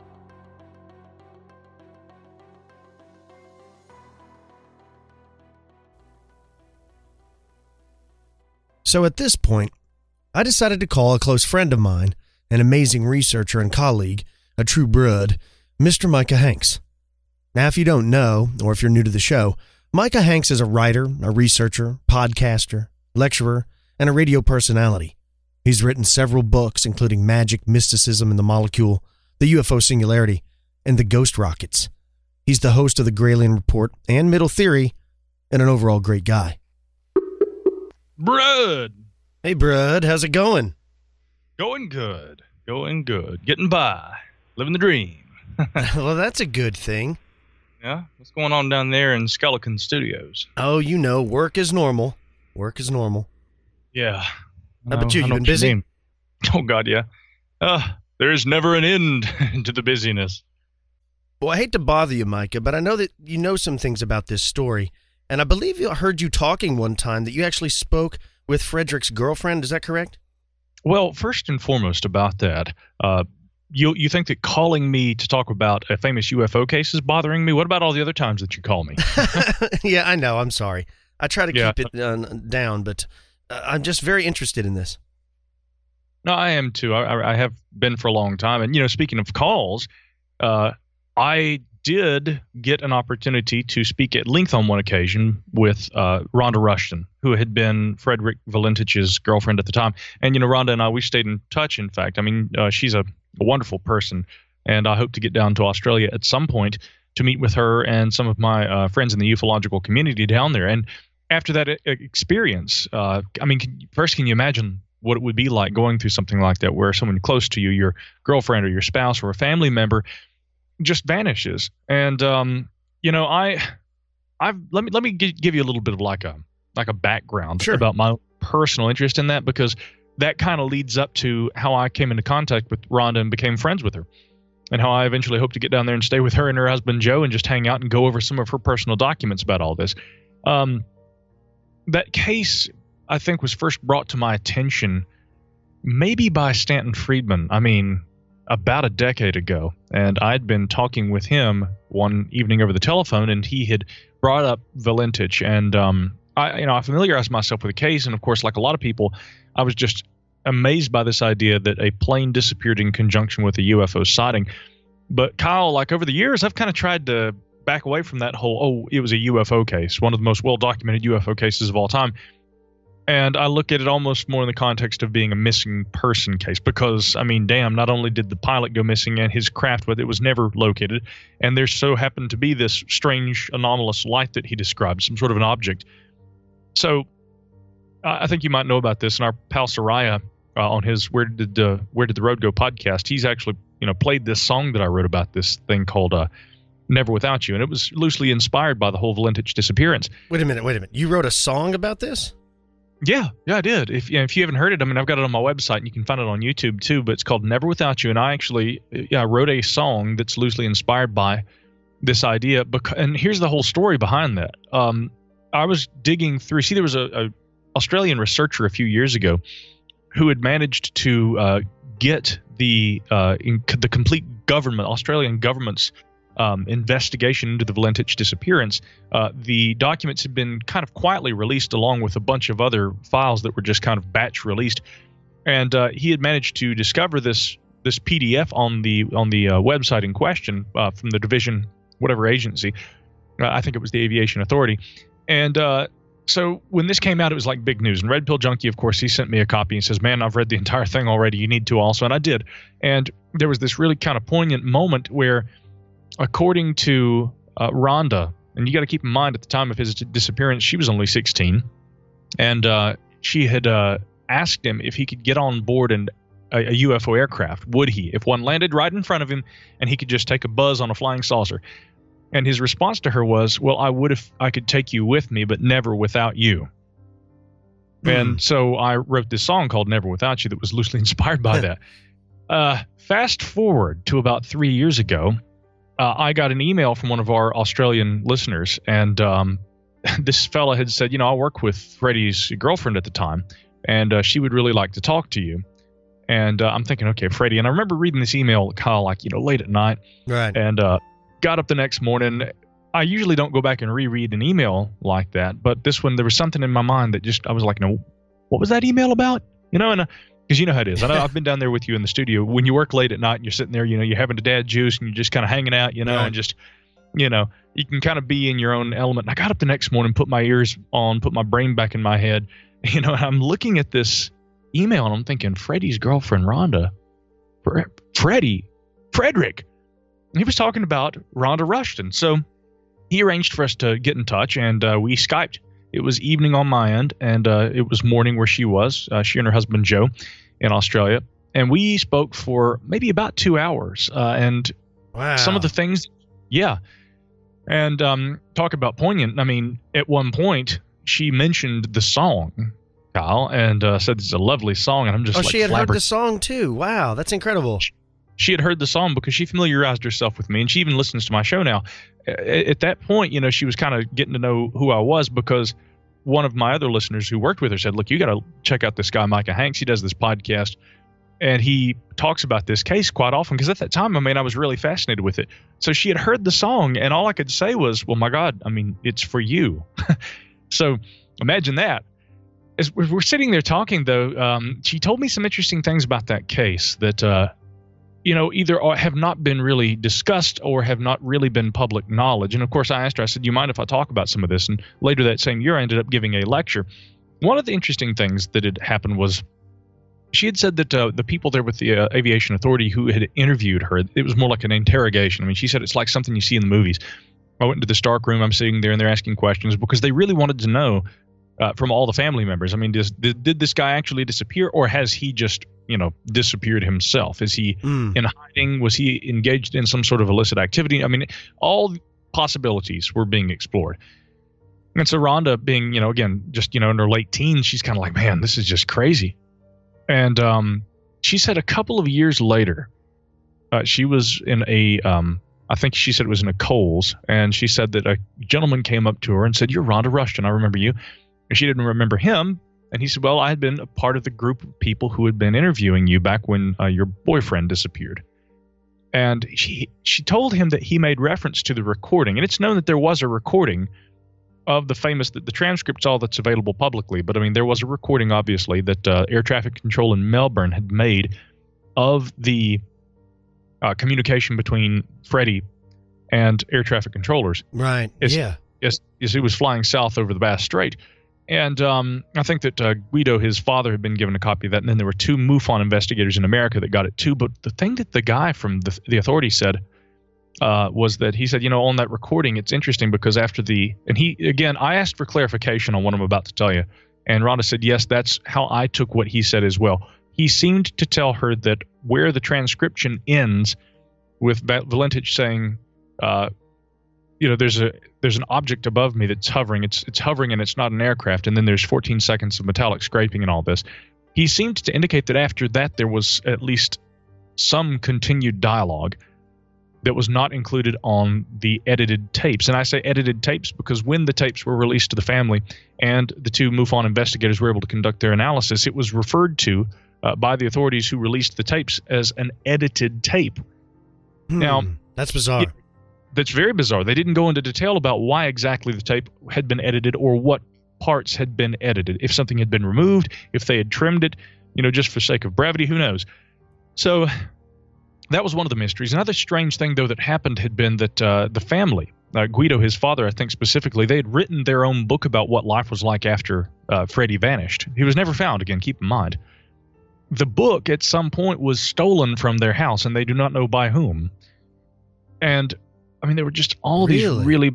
So at this point, I decided to call a close friend of mine, an amazing researcher and colleague, a true brood, Mr. Micah Hanks. Now, if you don't know, or if you're new to the show, Micah Hanks is a writer, a researcher, podcaster, lecturer, and a radio personality. He's written several books, including Magic, Mysticism, and the Molecule, The UFO Singularity, and The Ghost Rockets. He's the host of The Gralien Report and Middle Theory, and an overall great guy. Brud! Hey, Brud, how's it going? Going good. Going good. Getting by. Living the dream. Well, that's a good thing. Yeah? What's going on down there in Skeleton Studios? Oh, you know, work is normal. Work is normal. Yeah. How about you? You been busy? Oh, God, yeah. There's never an end to the busyness. Well, I hate to bother you, Micah, but I know that you know some things about this story. And I believe I heard you talking one time that you actually spoke with Frederick's girlfriend. Is that correct? Well, first and foremost about that, you think that calling me to talk about a famous UFO case is bothering me? What about all the other times that you call me? Yeah, I know. I'm sorry. I try to keep it down, but I'm just very interested in this. No, I am too. I have been for a long time. And, speaking of calls, I did get an opportunity to speak at length on one occasion with Rhonda Rushton, who had been Frederick Valentich's girlfriend at the time. And, Rhonda and I, we stayed in touch, in fact. I mean, she's a wonderful person, and I hope to get down to Australia at some point to meet with her and some of my friends in the ufological community down there. And after that experience, first, can you imagine what it would be like going through something like that, where someone close to you, your girlfriend or your spouse or a family member, just vanishes? And let me give you a little bit of like a background about my personal interest in that, because that kind of leads up to how I came into contact with Rhonda and became friends with her, and how I eventually hope to get down there and stay with her and her husband Joe and just hang out and go over some of her personal documents about all this. That case, I think, was first brought to my attention maybe by Stanton Friedman. I mean, about a decade ago, and I'd been talking with him one evening over the telephone, and he had brought up Valentich, and I familiarized myself with the case, and of course, like a lot of people, I was just amazed by this idea that a plane disappeared in conjunction with a UFO sighting. But Kyle, like over the years, I've kind of tried to back away from that whole, it was a UFO case, one of the most well-documented UFO cases of all time. And I look at it almost more in the context of being a missing person case, because, I mean, damn, not only did the pilot go missing and his craft with it was never located, and there so happened to be this strange anomalous light that he described, some sort of an object. So I think you might know about this. And our pal Soraya on his Where Did the Road Go podcast, he's actually played this song that I wrote about this thing called Never Without You, and it was loosely inspired by the whole Valentich disappearance. Wait a minute. You wrote a song about this? Yeah, I did. If you haven't heard it, I mean, I've got it on my website, and you can find it on YouTube too. But it's called Never Without You, and I actually wrote a song that's loosely inspired by this idea. And here's the whole story behind that. I was digging through. See, there was a Australian researcher a few years ago who had managed to get the complete Australian government's investigation into the Valentich disappearance. The documents had been kind of quietly released along with a bunch of other files that were just kind of batch released. And he had managed to discover this PDF on the website in question from the division, whatever agency. I think it was the Aviation Authority. And so when this came out, it was like big news. And Red Pill Junkie, of course, he sent me a copy and says, man, I've read the entire thing already. You need to also. And I did. And there was this really kind of poignant moment where, according to Rhonda, and you got to keep in mind at the time of his disappearance, she was only 16. And she had asked him if he could get on board a UFO aircraft. Would he? If one landed right in front of him and he could just take a buzz on a flying saucer. And his response to her was, well, I would if I could take you with me, but never without you. And so I wrote this song called Never Without You that was loosely inspired by that. Fast forward to about 3 years ago, I got an email from one of our Australian listeners, and this fella had said, I work with Freddie's girlfriend at the time, and she would really like to talk to you. And I'm thinking, okay, Freddie. And I remember reading this email, Kyle, late at night. Right. And got up the next morning. I usually don't go back and reread an email like that, but this one, there was something in my mind that just, I was like, no, what was that email about? And because you know how it is. I know I've been down there with you in the studio. When you work late at night and you're sitting there, you're having a dad juice and you're just kind of hanging out, right. And just, you can kind of be in your own element. And I got up the next morning, put my ears on, put my brain back in my head, and I'm looking at this email and I'm thinking, Freddie's girlfriend, Rhonda, Frederick. And he was talking about Rhonda Rushton. So he arranged for us to get in touch, and we Skyped. It was evening on my end, and it was morning where she was, she and her husband Joe in Australia. And we spoke for maybe about 2 hours. And wow. Some of the things, yeah. And talk about poignant. I mean, at one point, she mentioned the song, Kyle, and said it's a lovely song. And I'm just she had heard the song too. Wow, that's incredible. She had heard the song because she familiarized herself with me, and she even listens to my show now. At that point, she was kind of getting to know who I was, because one of my other listeners who worked with her said, look, you got to check out this guy, Micah Hanks. He does this podcast And he talks about this case quite often because at that time, I was really fascinated with it. So she had heard the song, and all I could say was, well, my God, it's for you. So imagine that. As we're sitting there talking, though, she told me some interesting things about that case that, either have not been really discussed or have not really been public knowledge. And, of course, I asked her, I said, do you mind if I talk about some of this? And later that same year, I ended up giving a lecture. One of the interesting things that had happened was she had said that the people there with the aviation authority who had interviewed her, it was more like an interrogation. She said it's like something you see in the movies. I went into the Stark room. I'm sitting there, and they're asking questions because they really wanted to know from all the family members. Did this guy actually disappear, or has he just, disappeared himself? Is he in hiding? Was he engaged in some sort of illicit activity? All possibilities were being explored. And so Rhonda, being, again, just, in her late teens, she's kind of like, man, this is just crazy. And she said a couple of years later, she was in I think she said it was in a Kohl's, and she said that a gentleman came up to her and said, "You're Rhonda Rushton, I remember you." And she didn't remember him. And he said, "Well, I had been a part of the group of people who had been interviewing you back when your boyfriend disappeared." And she told him that he made reference to the recording. And it's known that there was a recording of the transcript's all that's available publicly. But there was a recording, obviously, that air traffic control in Melbourne had made of the communication between Freddie and air traffic controllers. Right. As he was flying south over the Bass Strait. And I think that Guido, his father, had been given a copy of that. And then there were 2 MUFON investigators in America that got it too. But the thing that the guy from the authority said was that he said, on that recording, it's interesting because after I asked for clarification on what I'm about to tell you. And Rhonda said, yes, that's how I took what he said as well. He seemed to tell her that where the transcription ends with Valentich saying, there's an object above me that's hovering. It's hovering and it's not an aircraft. And then there's 14 seconds of metallic scraping and all this. He seemed to indicate that after that there was at least some continued dialogue that was not included on the edited tapes. And I say edited tapes because when the tapes were released to the family and the 2 MUFON investigators were able to conduct their analysis, it was referred to by the authorities who released the tapes as an edited tape. Now, that's bizarre. That's very bizarre. They didn't go into detail about why exactly the tape had been edited or what parts had been edited. If something had been removed, if they had trimmed it, just for sake of brevity, who knows? So that was one of the mysteries. Another strange thing, though, that happened had been that the family, Guido, his father, I think specifically, they had written their own book about what life was like after Freddie vanished. He was never found again, keep in mind. The book at some point was stolen from their house, and they do not know by whom. And there were just all these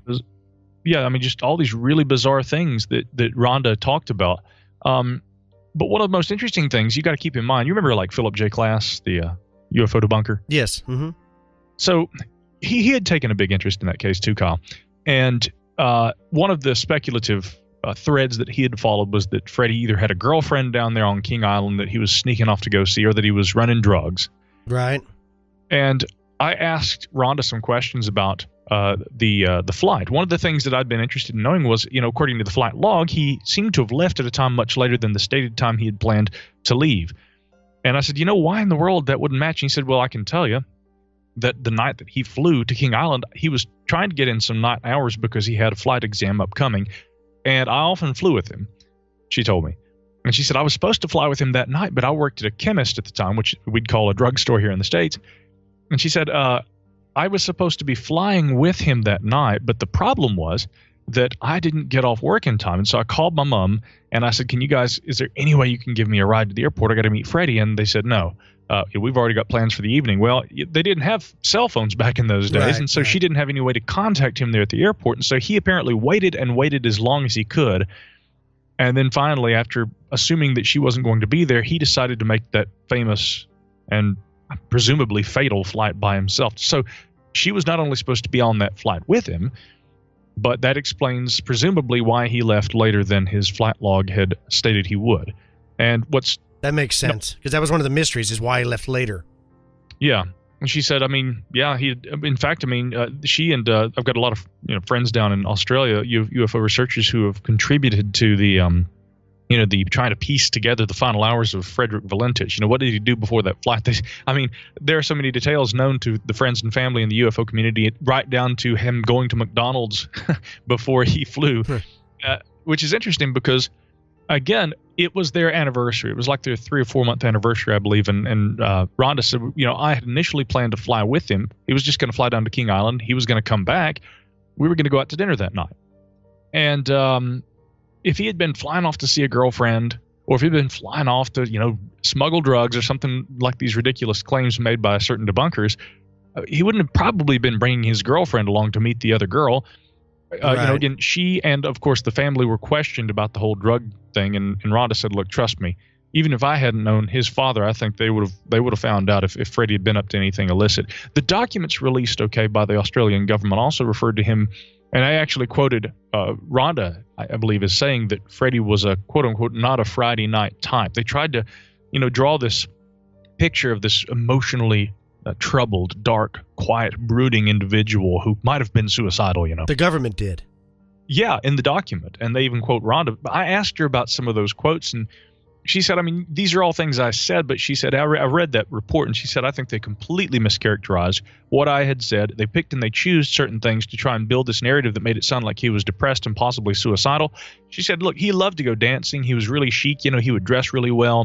just all these really bizarre things that Rhonda talked about. But one of the most interesting things you got to keep in mind, you remember like Philip J. Klass, the UFO debunker? Yes. Mm-hmm. So he had taken a big interest in that case too, Kyle. And one of the speculative threads that he had followed was that Freddie either had a girlfriend down there on King Island that he was sneaking off to go see, or that he was running drugs. Right. And I asked Rhonda some questions about the flight. One of the things that I'd been interested in knowing was, according to the flight log, he seemed to have left at a time much later than the stated time he had planned to leave. And I said, why in the world that wouldn't match? And he said, well, I can tell you that the night that he flew to King Island, he was trying to get in some night hours because he had a flight exam upcoming. And I often flew with him, she told me. And she said, I was supposed to fly with him that night, but I worked at a chemist at the time, which we'd call a drugstore here in the States. And she said, I was supposed to be flying with him that night, but the problem was that I didn't get off work in time. And so I called my mom and I said, is there any way you can give me a ride to the airport? I got to meet Freddie. And they said, no, we've already got plans for the evening. Well, they didn't have cell phones back in those days. And so she didn't have any way to contact him there at the airport. And so he apparently waited as long as he could. And then finally, after assuming that she wasn't going to be there, he decided to make that famous and presumably fatal flight by himself. So she was not only supposed to be on that flight with him, but that explains presumably why he left later than his flight log had stated he would. And that makes sense, because that was one of the mysteries, is why he left later. Yeah. And she said, she and I've got a lot of friends down in Australia, UFO researchers who have contributed to the the trying to piece together the final hours of Frederick Valentich. What did he do before that flight? There are so many details known to the friends and family in the UFO community, right down to him going to McDonald's before he flew, which is interesting because, again, it was their anniversary. It was like their 3 or 4 month anniversary, I believe. And Rhonda said, I had initially planned to fly with him. He was just going to fly down to King Island. He was going to come back. We were going to go out to dinner that night. And if he had been flying off to see a girlfriend, or if he'd been flying off to, smuggle drugs or something like these ridiculous claims made by certain debunkers, he wouldn't have probably been bringing his girlfriend along to meet the other girl. Right. Again, she and, of course, the family were questioned about the whole drug thing. And Rhonda said, look, trust me, even if I hadn't known his father, I think they would have found out if Freddie had been up to anything illicit. The documents released, by the Australian government also referred to him. And I actually quoted Rhonda, I believe, as saying that Freddie was a quote-unquote not a Friday night type. They tried to, draw this picture of this emotionally troubled, dark, quiet, brooding individual who might have been suicidal, The government did. Yeah, in the document. And they even quote Rhonda. I asked her about some of those quotes, and she said, these are all things I said, but she said, I read that report, and she said, I think they completely mischaracterized what I had said. They picked and they chose certain things to try and build this narrative that made it sound like he was depressed and possibly suicidal. She said, look, he loved to go dancing. He was really chic. He would dress really well.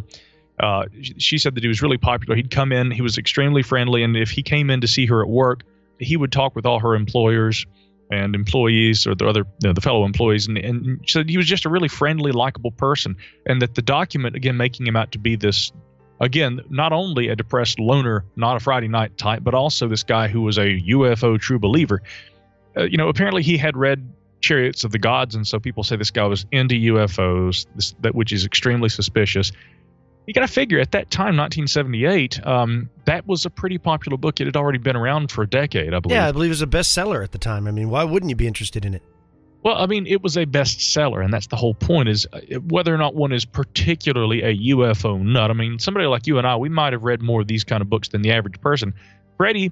She said that he was really popular. He'd come in. He was extremely friendly, and if he came in to see her at work, he would talk with all her employers and employees or the other the fellow employees, and she said he was just a really friendly, likable person, and that the document, again, making him out to be this, again, not only a depressed loner, not a Friday night type, but also this guy who was a UFO true believer. Apparently he had read Chariots of the Gods, and so people say this guy was into UFOs, which is extremely suspicious. You got to figure at that time, 1978, that was a pretty popular book. It had already been around for a decade, I believe. Yeah, I believe it was a bestseller at the time. Why wouldn't you be interested in it? Well, it was a bestseller, and that's the whole point, is whether or not one is particularly a UFO nut. Somebody like you and I, we might have read more of these kind of books than the average person. Freddie,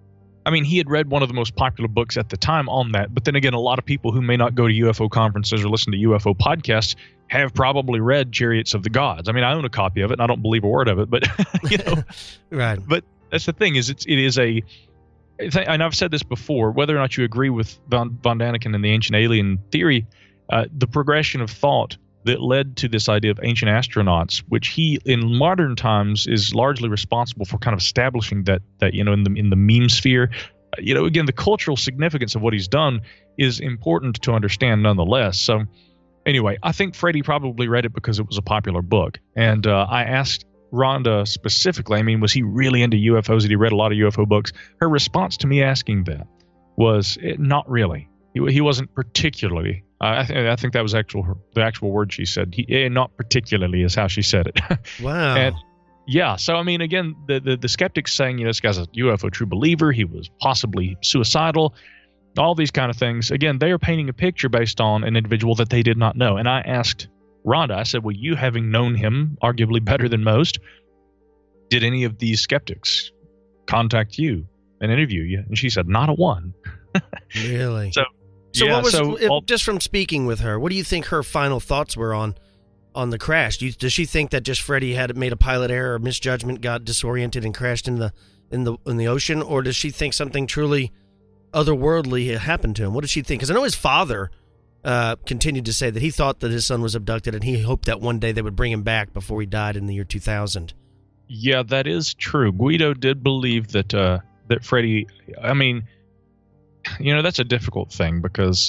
he had read one of the most popular books at the time on that, but then again, a lot of people who may not go to UFO conferences or listen to UFO podcasts have probably read Chariots of the Gods. I own a copy of it, and I don't believe a word of it, but, Right. But that's the thing, is it is a, and I've said this before, whether or not you agree with von Daniken and the ancient alien theory, the progression of thought that led to this idea of ancient astronauts, which he, in modern times, is largely responsible for kind of establishing that in the meme sphere. Again, the cultural significance of what he's done is important to understand nonetheless. So anyway, I think Freddie probably read it because it was a popular book. And I asked Rhonda specifically, was he really into UFOs? Had he read a lot of UFO books? Her response to me asking that was, not really. He wasn't particularly. I think that was the actual word she said. Not particularly is how she said it. Wow. And yeah. So, again, the skeptics saying, this guy's a UFO true believer. He was possibly suicidal. All these kind of things. Again, they are painting a picture based on an individual that they did not know. And I asked Rhonda, I said, well, you having known him arguably better than most, did any of these skeptics contact you and interview you? And she said, not a one. Really? So yeah, just from speaking with her, what do you think her final thoughts were on the crash? Does she think that just Freddie had made a pilot error or misjudgment, got disoriented and crashed in the ocean, or does she think something truly otherworldly had happened to him? What did she think? Because I know his father continued to say that he thought that his son was abducted, and he hoped that one day they would bring him back before he died in the year 2000. Yeah, that is true. Guido did believe that Freddie. That's a difficult thing, because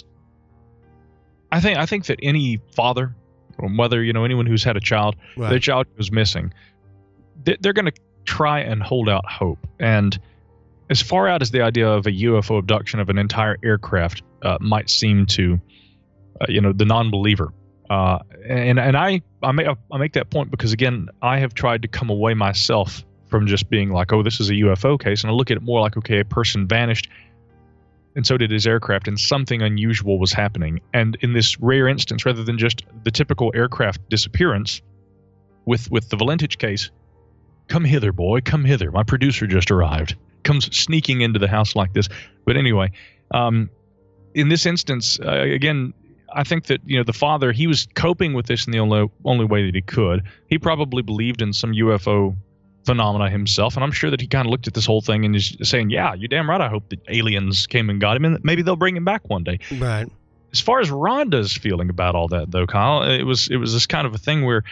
I think that any father, or mother, anyone who's had a child, right, their child goes missing, they're going to try and hold out hope. And as far out as the idea of a UFO abduction of an entire aircraft might seem to, the non-believer, and I make that point because, again, I have tried to come away myself from just being like, oh, this is a UFO case, and I look at it more like, okay, a person vanished, and so did his aircraft, and something unusual was happening. And in this rare instance, rather than just the typical aircraft disappearance, with the Valentich case, come hither, boy, come hither. My producer just arrived. Comes sneaking into the house like this. But anyway, in this instance, again, I think that, the father, he was coping with this in the only way that he could. He probably believed in some UFO phenomena himself, and I'm sure that he kind of looked at this whole thing and is saying, yeah, you're damn right, I hope that aliens came and got him, and maybe they'll bring him back one day. Right. As far as Rhonda's feeling about all that, though, Kyle, it was this kind of a thing where,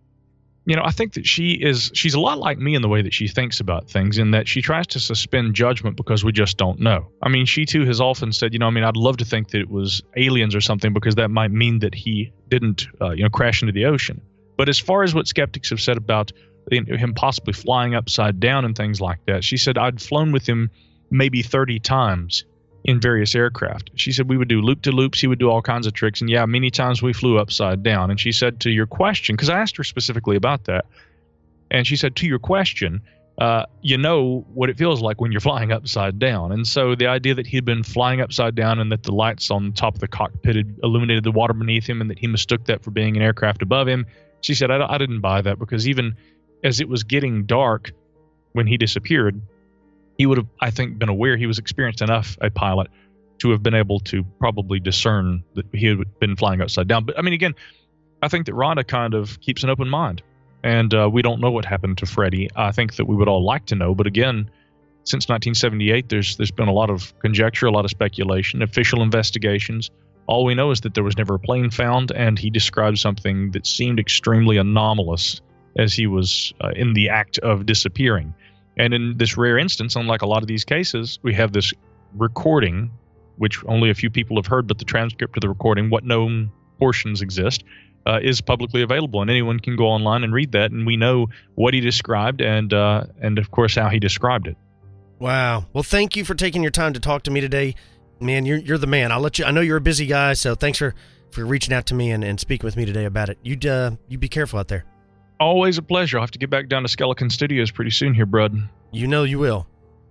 I think that she's a lot like me in the way that she thinks about things, in that she tries to suspend judgment because we just don't know. I mean, she too has often said, I'd love to think that it was aliens or something, because that might mean that he didn't, crash into the ocean. But as far as what skeptics have said about him possibly flying upside down and things like that, she said, I'd flown with him maybe 30 times in various aircraft. She said we would do loop-to-loops, he would do all kinds of tricks, and yeah, many times we flew upside down. And she said, to your question, because I asked her specifically about that, and she said, to your question, you know what it feels like when you're flying upside down. And so the idea that he'd been flying upside down and that the lights on top of the cockpit had illuminated the water beneath him and that he mistook that for being an aircraft above him, she said, I didn't buy that, because even as it was getting dark when he disappeared, he would have, I think, been aware, he was experienced enough a pilot to have been able to probably discern that he had been flying upside down. But I mean, again, I think that Rhonda kind of keeps an open mind, and we don't know what happened to Freddie. I think that we would all like to know, but again, since 1978, there's been a lot of conjecture, a lot of speculation, official investigations. All we know is that there was never a plane found, and he described something that seemed extremely anomalous as he was in the act of disappearing. And in this rare instance, unlike a lot of these cases, we have this recording, which only a few people have heard, but the transcript of the recording, what known portions exist, is publicly available, and anyone can go online and read that, and we know what he described and of course how he described it. Wow. Well, thank you for taking your time to talk to me today. Man, you're the man. I'll let you. I know you're a busy guy, so thanks for reaching out to me and speaking with me today about it. You be careful out there. Always a pleasure. I'll have to get back down to Skeleton Studios pretty soon here, Brud. You know you will.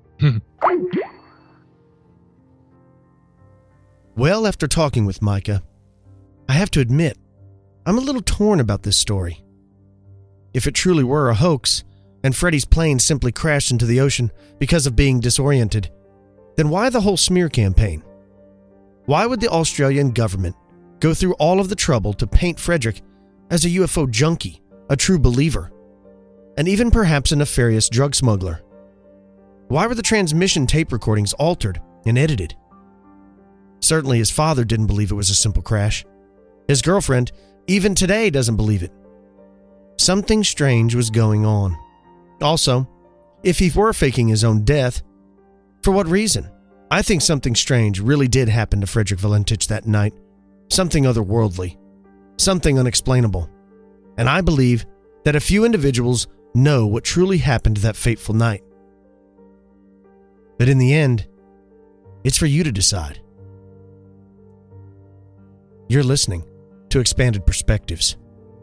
Well, after talking with Micah, I have to admit, I'm a little torn about this story. If it truly were a hoax, and Freddie's plane simply crashed into the ocean because of being disoriented, then why the whole smear campaign? Why would the Australian government go through all of the trouble to paint Frederick as a UFO junkie, a true believer, and even perhaps a nefarious drug smuggler? Why were the transmission tape recordings altered and edited? Certainly his father didn't believe it was a simple crash. His girlfriend, even today, doesn't believe it. Something strange was going on. Also, if he were faking his own death, for what reason? I think something strange really did happen to Frederick Valentich that night. Something otherworldly. Something unexplainable. And I believe that a few individuals know what truly happened that fateful night. But in the end, it's for you to decide. You're listening to Expanded Perspectives.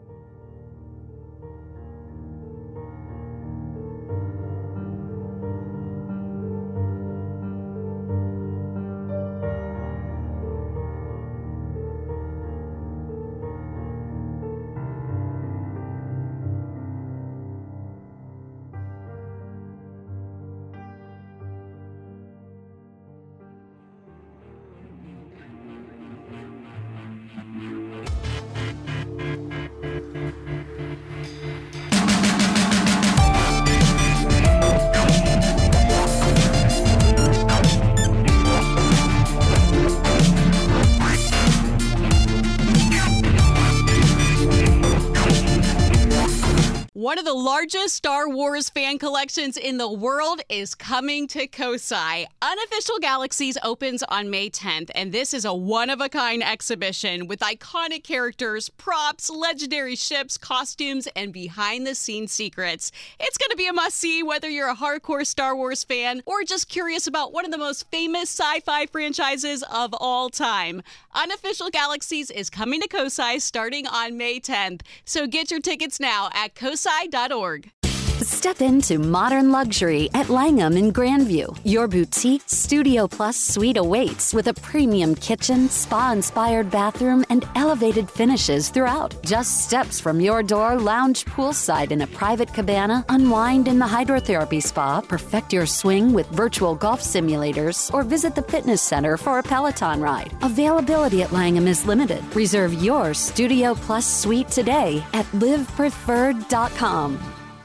One of the largest Star Wars fan collections in the world is coming to COSI. Unofficial Galaxies opens on May 10th, and this is a one-of-a-kind exhibition with iconic characters, props, legendary ships, costumes, and behind-the-scenes secrets. It's going to be a must-see whether you're a hardcore Star Wars fan or just curious about one of the most famous sci-fi franchises of all time. Unofficial Galaxies is coming to COSI starting on May 10th, so get your tickets now at COSI.org. Step into modern luxury at Langham in Grandview. Your boutique Studio Plus suite awaits with a premium kitchen, spa-inspired bathroom, and elevated finishes throughout. Just steps from your door, lounge poolside in a private cabana, unwind in the hydrotherapy spa, perfect your swing with virtual golf simulators, or visit the fitness center for a Peloton ride. Availability at Langham is limited. Reserve your Studio Plus suite today at livepreferred.com.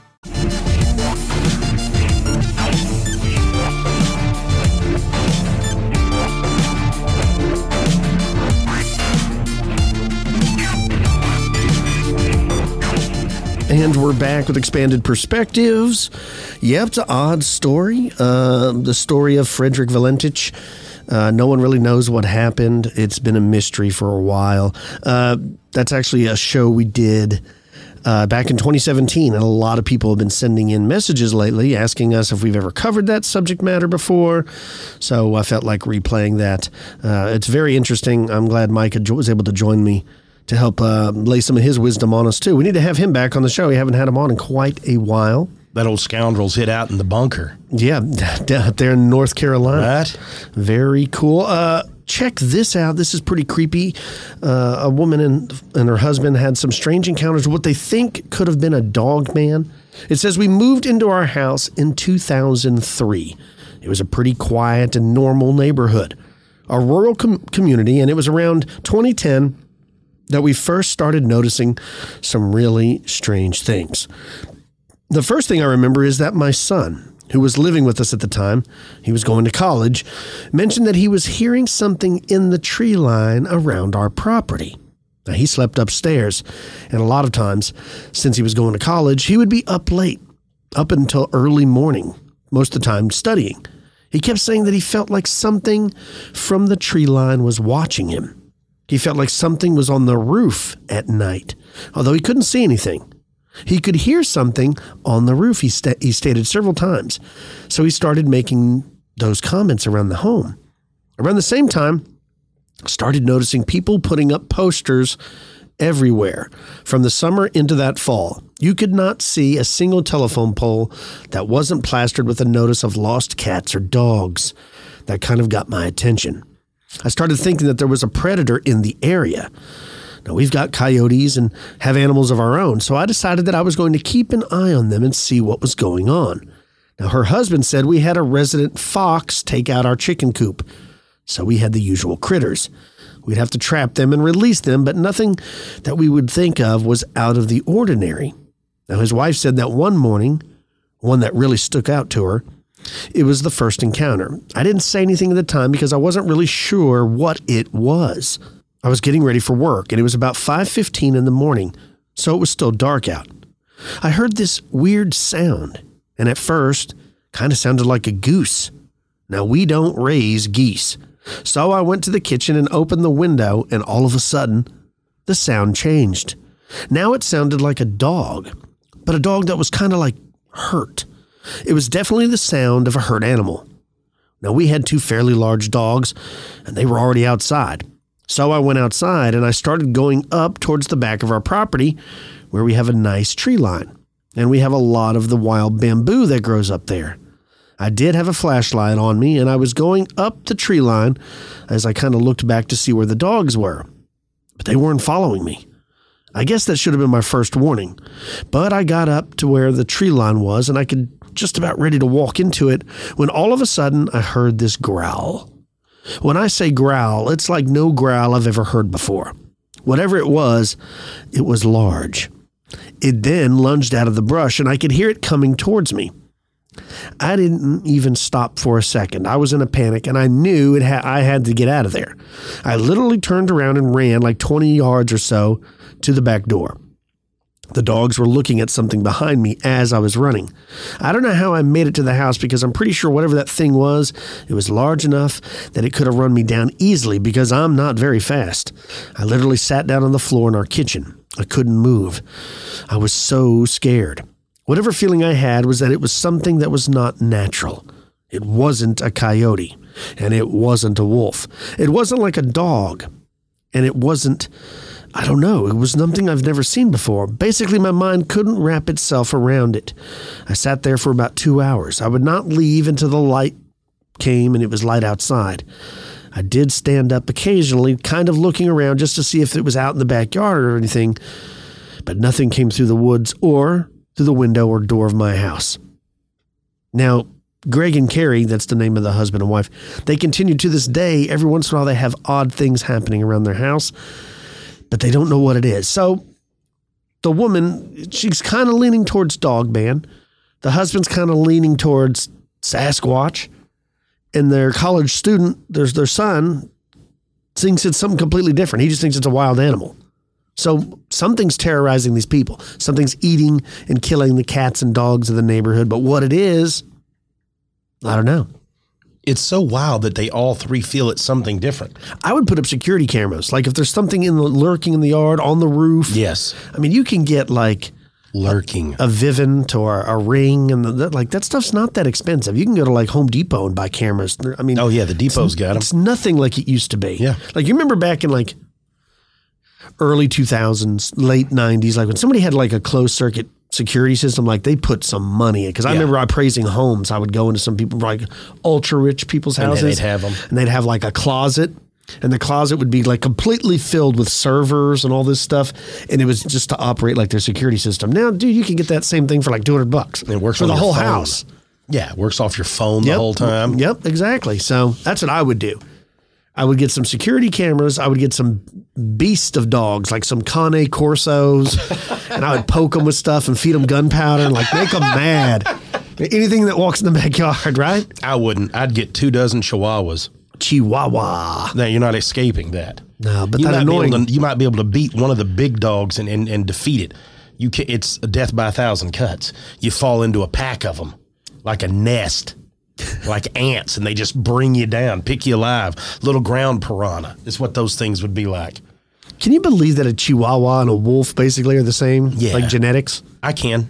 And we're back with Expanded Perspectives. Yep, it's an odd story. The story of Frederick Valentich. No one really knows what happened. It's been a mystery for a while. That's actually a show we did back in 2017, and a lot of people have been sending in messages lately asking us if we've ever covered that subject matter before. So I felt like replaying that. It's very interesting. I'm glad Mike was able to join me to help lay some of his wisdom on us, too. We need to have him back on the show. We haven't had him on in quite a while. That old scoundrel's hid out in the bunker. Yeah, out there in North Carolina. Right. Very cool. Check this out. This is pretty creepy. A woman and her husband had some strange encounters with what they think could have been a dog man. It says, we moved into our house in 2003. It was a pretty quiet and normal neighborhood, a rural community, and it was around 2010 that we first started noticing some really strange things. The first thing I remember is that my son, who was living with us at the time, he was going to college, mentioned that he was hearing something in the tree line around our property. Now, he slept upstairs, and a lot of times, since he was going to college, he would be up late, up until early morning, most of the time studying. He kept saying that he felt like something from the tree line was watching him. He felt like something was on the roof at night, although he couldn't see anything. He could hear something on the roof, he stated several times. So he started making those comments around the home. Around the same time, started noticing people putting up posters everywhere. From the summer into that fall, you could not see a single telephone pole that wasn't plastered with a notice of lost cats or dogs. That kind of got my attention. I started thinking that there was a predator in the area. Now, we've got coyotes and have animals of our own, so I decided that I was going to keep an eye on them and see what was going on. Now, her husband said we had a resident fox take out our chicken coop, so we had the usual critters. We'd have to trap them and release them, but nothing that we would think of was out of the ordinary. Now, his wife said that one morning, one that really stuck out to her, it was the first encounter. I didn't say anything at the time because I wasn't really sure what it was. I was getting ready for work, and it was about 5:15 in the morning, so it was still dark out. I heard this weird sound, and at first, kind of sounded like a goose. Now, we don't raise geese. So I went to the kitchen and opened the window, and all of a sudden, the sound changed. Now it sounded like a dog, but a dog that was kind of like hurt. It was definitely the sound of a hurt animal. Now, we had two fairly large dogs, and they were already outside. So I went outside, and I started going up towards the back of our property, where we have a nice tree line, and we have a lot of the wild bamboo that grows up there. I did have a flashlight on me, and I was going up the tree line as I kind of looked back to see where the dogs were, but they weren't following me. I guess that should have been my first warning, but I got up to where the tree line was, and I could just about ready to walk into it when all of a sudden I heard this growl. When I say growl, it's like no growl I've ever heard before. Whatever it was large. It then lunged out of the brush, and I could hear it coming towards me. I didn't even stop for a second. I was in a panic, and I knew I had to get out of there. I literally turned around and ran like 20 yards or so to the back door. The dogs were looking at something behind me as I was running. I don't know how I made it to the house because I'm pretty sure whatever that thing was, it was large enough that it could have run me down easily because I'm not very fast. I literally sat down on the floor in our kitchen. I couldn't move. I was so scared. Whatever feeling I had was that it was something that was not natural. It wasn't a coyote, and it wasn't a wolf. It wasn't like a dog, and it wasn't I don't know. It was something I've never seen before. Basically, my mind couldn't wrap itself around it. I sat there for about 2 hours. I would not leave until the light came and it was light outside. I did stand up occasionally, kind of looking around just to see if it was out in the backyard or anything, but nothing came through the woods or through the window or door of my house. Now, Greg and Carrie, that's the name of the husband and wife, they continue to this day. Every once in a while, they have odd things happening around their house, but they don't know what it is. So the woman, she's kind of leaning towards Dogman. The husband's kind of leaning towards Sasquatch. And their college student, their son, thinks it's something completely different. He just thinks it's a wild animal. So something's terrorizing these people. Something's eating and killing the cats and dogs of the neighborhood. But what it is, I don't know. It's so wild that they all three feel it's something different. I would put up security cameras. Like if there's something lurking in the yard, on the roof. Yes. I mean, you can get like lurking a Vivint or a Ring, and that stuff's not that expensive. You can go to like Home Depot and buy cameras. I mean, oh yeah, the Depot's got them. It's nothing like it used to be. Yeah, like you remember back in like early 2000s, late 90s, like when somebody had like a closed circuit security system, like they put some money in it. Because I remember appraising homes. I would go into some people like ultra rich people's houses, and they'd have them, and they'd have like a closet. And the closet would be like completely filled with servers and all this stuff. And it was just to operate like their security system. Now, dude, you can get that same thing for like $200. It works for the whole phone. house. Yeah, it works off your phone the whole time. Yep, exactly. So that's what I would do. I would get some security cameras. I would get some beast of dogs, like some Cane Corsos. And I would poke them with stuff and feed them gunpowder and like make them mad. Anything that walks in the backyard, right? I wouldn't. I'd get 24 Chihuahuas. Chihuahua. No, you're not escaping that. No, but you that annoying. You might be able to beat one of the big dogs and defeat it. It's a death by 1,000 cuts. You fall into a pack of them, like a nest, like ants, and they just bring you down, pick you alive. Little ground piranha is what those things would be like. Can you believe that a Chihuahua and a wolf basically are the same? Yeah. Like genetics? I can.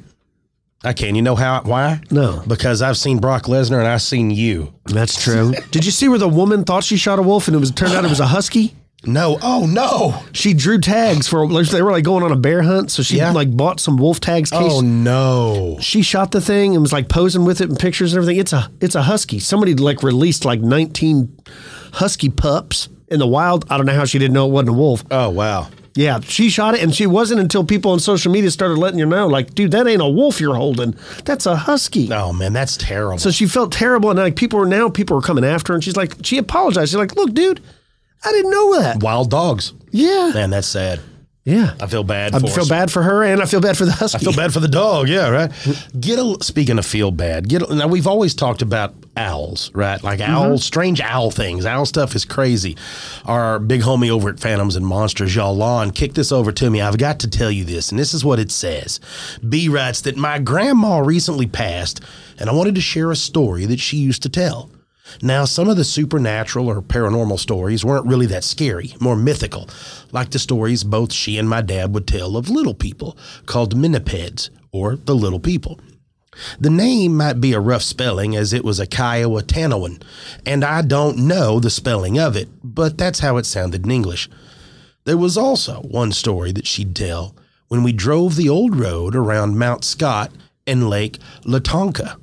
You know why? No. Because I've seen Brock Lesnar and I've seen you. That's true. Did you see where the woman thought she shot a wolf and turned out it was a husky? No. Oh, no. She drew tags they were like going on a bear hunt. So she like bought some wolf tags. Oh, no. She shot the thing and was like posing with it in pictures and everything. It's a husky. Somebody like released like 19 husky pups in the wild. I don't know how she didn't know it wasn't a wolf. Oh, wow. Yeah, she shot it, and she wasn't until people on social media started letting you know, like, dude, that ain't a wolf you're holding. That's a husky. Oh, man, that's terrible. So she felt terrible, and like people were coming after her, and she's like, she apologized. She's like, look, dude, I didn't know that. Wild dogs. Yeah. Man, that's sad. Yeah. I feel bad for her. I feel bad for her, and I feel bad for the husky. I feel bad for the dog, yeah, right? Speaking of feel bad, now we've always talked about owls, right? Like owls, strange owl things. Owl stuff is crazy. Our big homie over at Phantoms and Monsters, y'all Lawn, kicked this over to me. I've got to tell you this, and this is what it says. B writes that my grandma recently passed, and I wanted to share a story that she used to tell. Now, some of the supernatural or paranormal stories weren't really that scary, more mythical, like the stories both she and my dad would tell of little people called Minipeds, or the little people. The name might be a rough spelling, as it was a Kiowa-Tanoan, and I don't know the spelling of it, but that's how it sounded in English. There was also one story that she'd tell when we drove the old road around Mount Scott and Lake Latonka.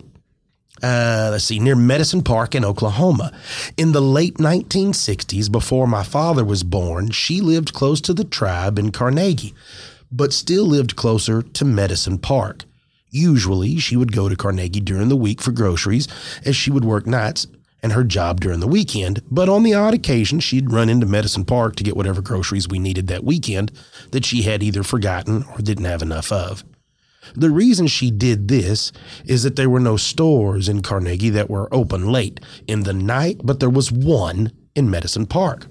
Near Medicine Park in Oklahoma. In the late 1960s, before my father was born, she lived close to the tribe in Carnegie, but still lived closer to Medicine Park. Usually, she would go to Carnegie during the week for groceries, as she would work nights and her job during the weekend, but on the odd occasion, she'd run into Medicine Park to get whatever groceries we needed that weekend that she had either forgotten or didn't have enough of. The reason she did this is that there were no stores in Carnegie that were open late in the night, but there was one in Medicine Park.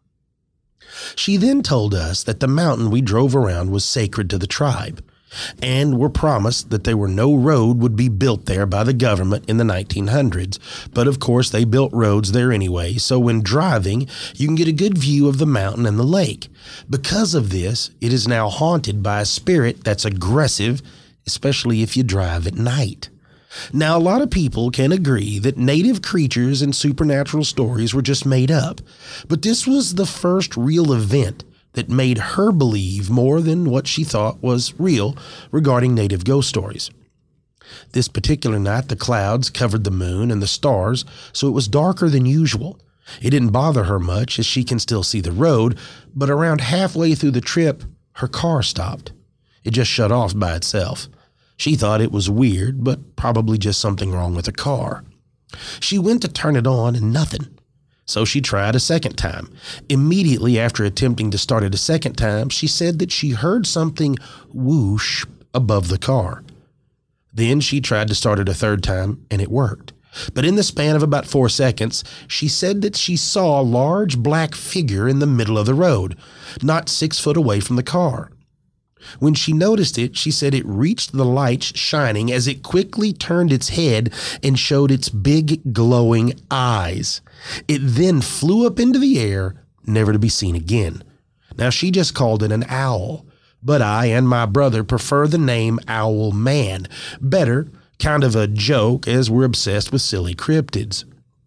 She then told us that the mountain we drove around was sacred to the tribe, and were promised that no road would be built there by the government in the 1900s. But of course, they built roads there anyway, so when driving, you can get a good view of the mountain and the lake. Because of this, it is now haunted by a spirit that's aggressive, especially if you drive at night. Now, a lot of people can agree that native creatures and supernatural stories were just made up, but this was the first real event that made her believe more than what she thought was real regarding native ghost stories. This particular night, the clouds covered the moon and the stars, so it was darker than usual. It didn't bother her much as she can still see the road, but around halfway through the trip, her car stopped. It just shut off by itself. She thought it was weird, but probably just something wrong with the car. She went to turn it on and nothing. So she tried a second time. Immediately after attempting to start it a second time, she said that she heard something whoosh above the car. Then she tried to start it a third time, and it worked. But in the span of about 4 seconds, she said that she saw a large black figure in the middle of the road, not 6 foot away from the car. When she noticed it, she said it reached the lights shining as it quickly turned its head and showed its big glowing eyes. It then flew up into the air, never to be seen again. Now, she just called it an owl, but I and my brother prefer the name Owl Man. Better, kind of a joke, as we're obsessed with silly cryptids.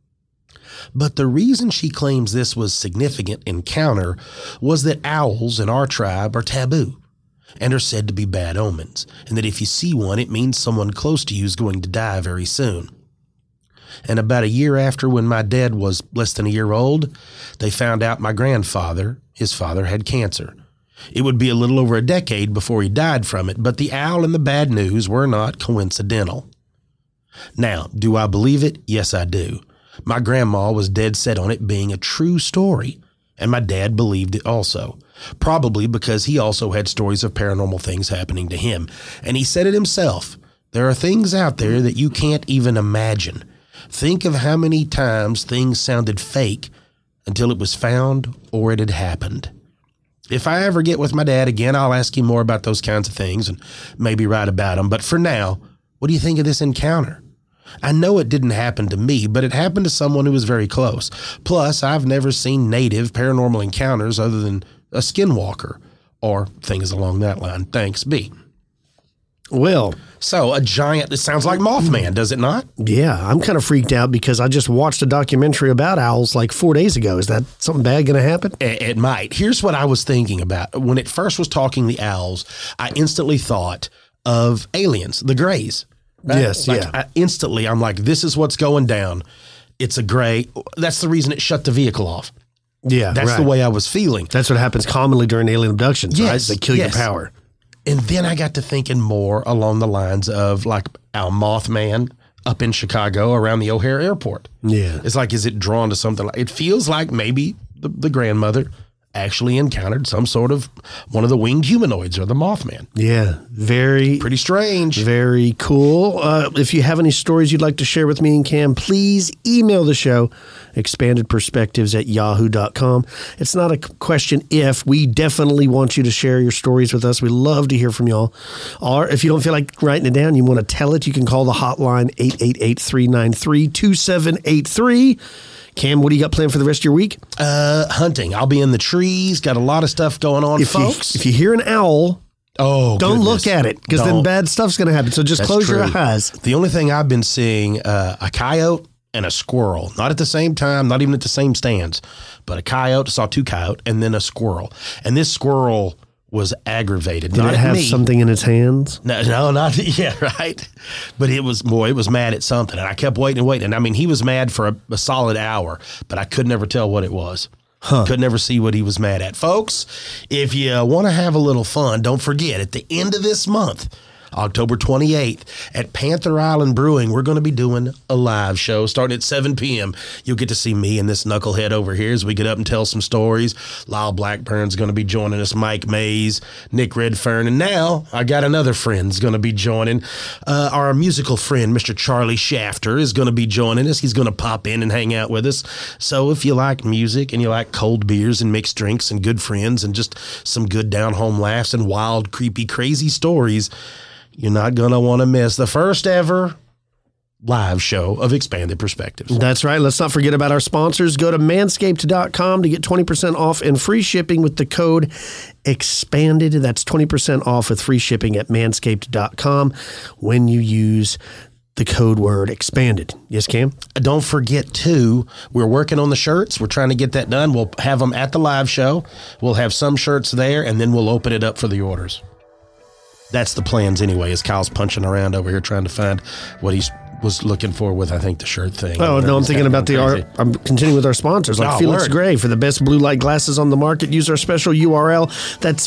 But the reason she claims this was a significant encounter was that owls in our tribe are taboo and are said to be bad omens, and that if you see one, it means someone close to you is going to die very soon. And about a year after, when my dad was less than a year old, they found out my grandfather, his father, had cancer. It would be a little over a decade before he died from it, but the owl and the bad news were not coincidental. Now, do I believe it? Yes, I do. My grandma was dead set on it being a true story, and my dad believed it also, probably because he also had stories of paranormal things happening to him. And he said it himself, there are things out there that you can't even imagine. Think of how many times things sounded fake until it was found or it had happened. If I ever get with my dad again, I'll ask him more about those kinds of things and maybe write about them. But for now, what do you think of this encounter? I know it didn't happen to me, but it happened to someone who was very close. Plus, I've never seen native paranormal encounters other than a skinwalker or things along that line. Thanks, B. Well, so a giant, it sounds like Mothman, does it not? Yeah, I'm kind of freaked out because I just watched a documentary about owls like 4 days ago. Is that something bad going to happen? It might. Here's what I was thinking about. When it first was talking the owls, I instantly thought of aliens, the Greys. Right? Yes, yeah. I'm like, this is what's going down. It's a Grey. That's the reason it shut the vehicle off. Yeah, That's the way I was feeling. That's what happens commonly during alien abductions, right? They kill your power. And then I got to thinking more along the lines of like our Mothman up in Chicago around the O'Hare Airport. Yeah. It's like, is it drawn to something? It feels like maybe the grandmother actually encountered some sort of one of the winged humanoids or the Mothman. Yeah. Pretty strange. Very cool. If you have any stories you'd like to share with me and Cam, please email the show, expandedperspectives@yahoo.com. It's not a question if. We definitely want you to share your stories with us. We love to hear from y'all. Or if you don't feel like writing it down, you want to tell it, you can call the hotline 888-393-2783. Cam, what do you got planned for the rest of your week? Hunting. I'll be in the trees. Got a lot of stuff going on, folks. If you hear an owl, don't look at it because then bad stuff's going to happen. So just close your eyes. The only thing I've been seeing, a coyote and a squirrel. Not at the same time, not even at the same stands, but a coyote. I saw 2 coyote and then a squirrel. And this squirrel was aggravated. Did it have something in its hands? No, not yeah, right. But it was mad at something, and I kept waiting and waiting. And I mean, he was mad for a solid hour, but I could never tell what it was. Could never see what he was mad at. Folks, if you want to have a little fun, don't forget at the end of this month, October 28th at Panther Island Brewing, we're going to be doing a live show starting at 7 p.m. You'll get to see me and this knucklehead over here as we get up and tell some stories. Lyle Blackburn's going to be joining us, Mike Mays, Nick Redfern, and now I got another friend's going to be joining. Our musical friend, Mr. Charlie Shafter, is going to be joining us. He's going to pop in and hang out with us. So if you like music and you like cold beers and mixed drinks and good friends and just some good down-home laughs and wild, creepy, crazy stories, you're not going to want to miss the first ever live show of Expanded Perspectives. That's right. Let's not forget about our sponsors. Go to manscaped.com to get 20% off and free shipping with the code EXPANDED. That's 20% off with free shipping at manscaped.com when you use the code word expanded. Yes, Cam? Don't forget, too, we're working on the shirts. We're trying to get that done. We'll have them at the live show. We'll have some shirts there, and then we'll open it up for the orders. That's the plans anyway, as Kyle's punching around over here trying to find what he was looking for with, I think, the shirt thing. Oh, no, I'm thinking about I'm continuing with our sponsors, like Felix Gray. For the best blue light glasses on the market, use our special URL. That's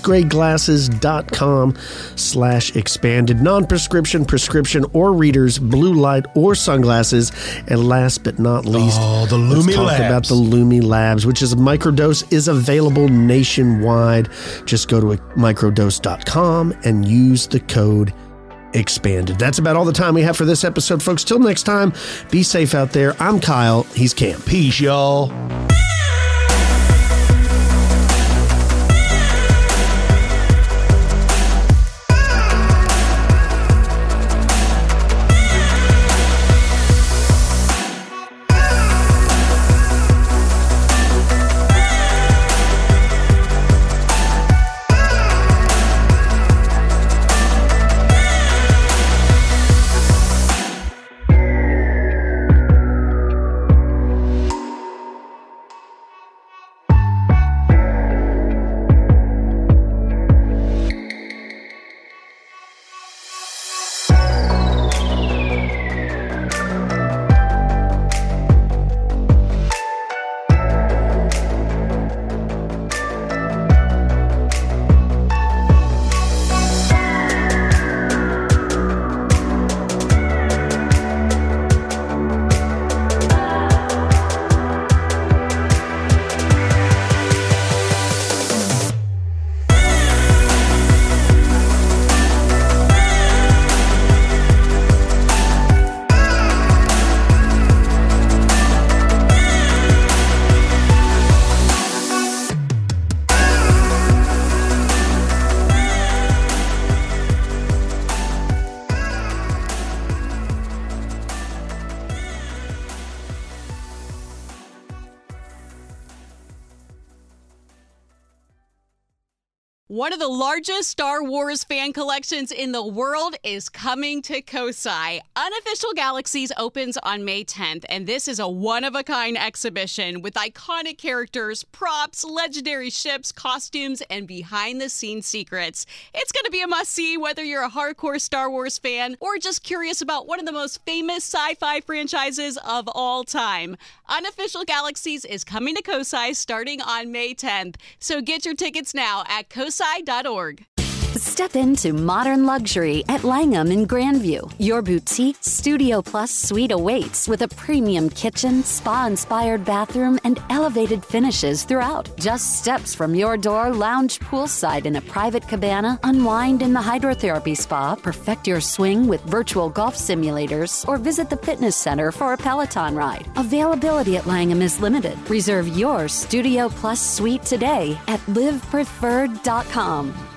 felixgrayglasses.com/expanded. Non-prescription, prescription, or readers, blue light, or sunglasses. And last but not least, the Lumi Labs. Talk about the Lumi Labs, which is a microdose, is available nationwide. Just go to microdose.com and use the code expanded. That's about all the time we have for this episode, folks. Till next time, be safe out there. I'm Kyle. He's Cam. Peace, y'all. One of the largest Star Wars fan collections in the world is coming to COSI. Unofficial Galaxies opens on May 10th, and this is a one-of-a-kind exhibition with iconic characters, props, legendary ships, costumes, and behind-the-scenes secrets. It's going to be a must-see whether you're a hardcore Star Wars fan or just curious about one of the most famous sci-fi franchises of all time. Unofficial Galaxies is coming to COSI starting on May 10th, so get your tickets now at COSI.org. Step into modern luxury at Langham in Grandview. Your boutique Studio Plus suite awaits with a premium kitchen, spa-inspired bathroom, and elevated finishes throughout. Just steps from your door, lounge poolside in a private cabana, unwind in the hydrotherapy spa, perfect your swing with virtual golf simulators, or visit the fitness center for a Peloton ride. Availability at Langham is limited. Reserve your Studio Plus suite today at livepreferred.com.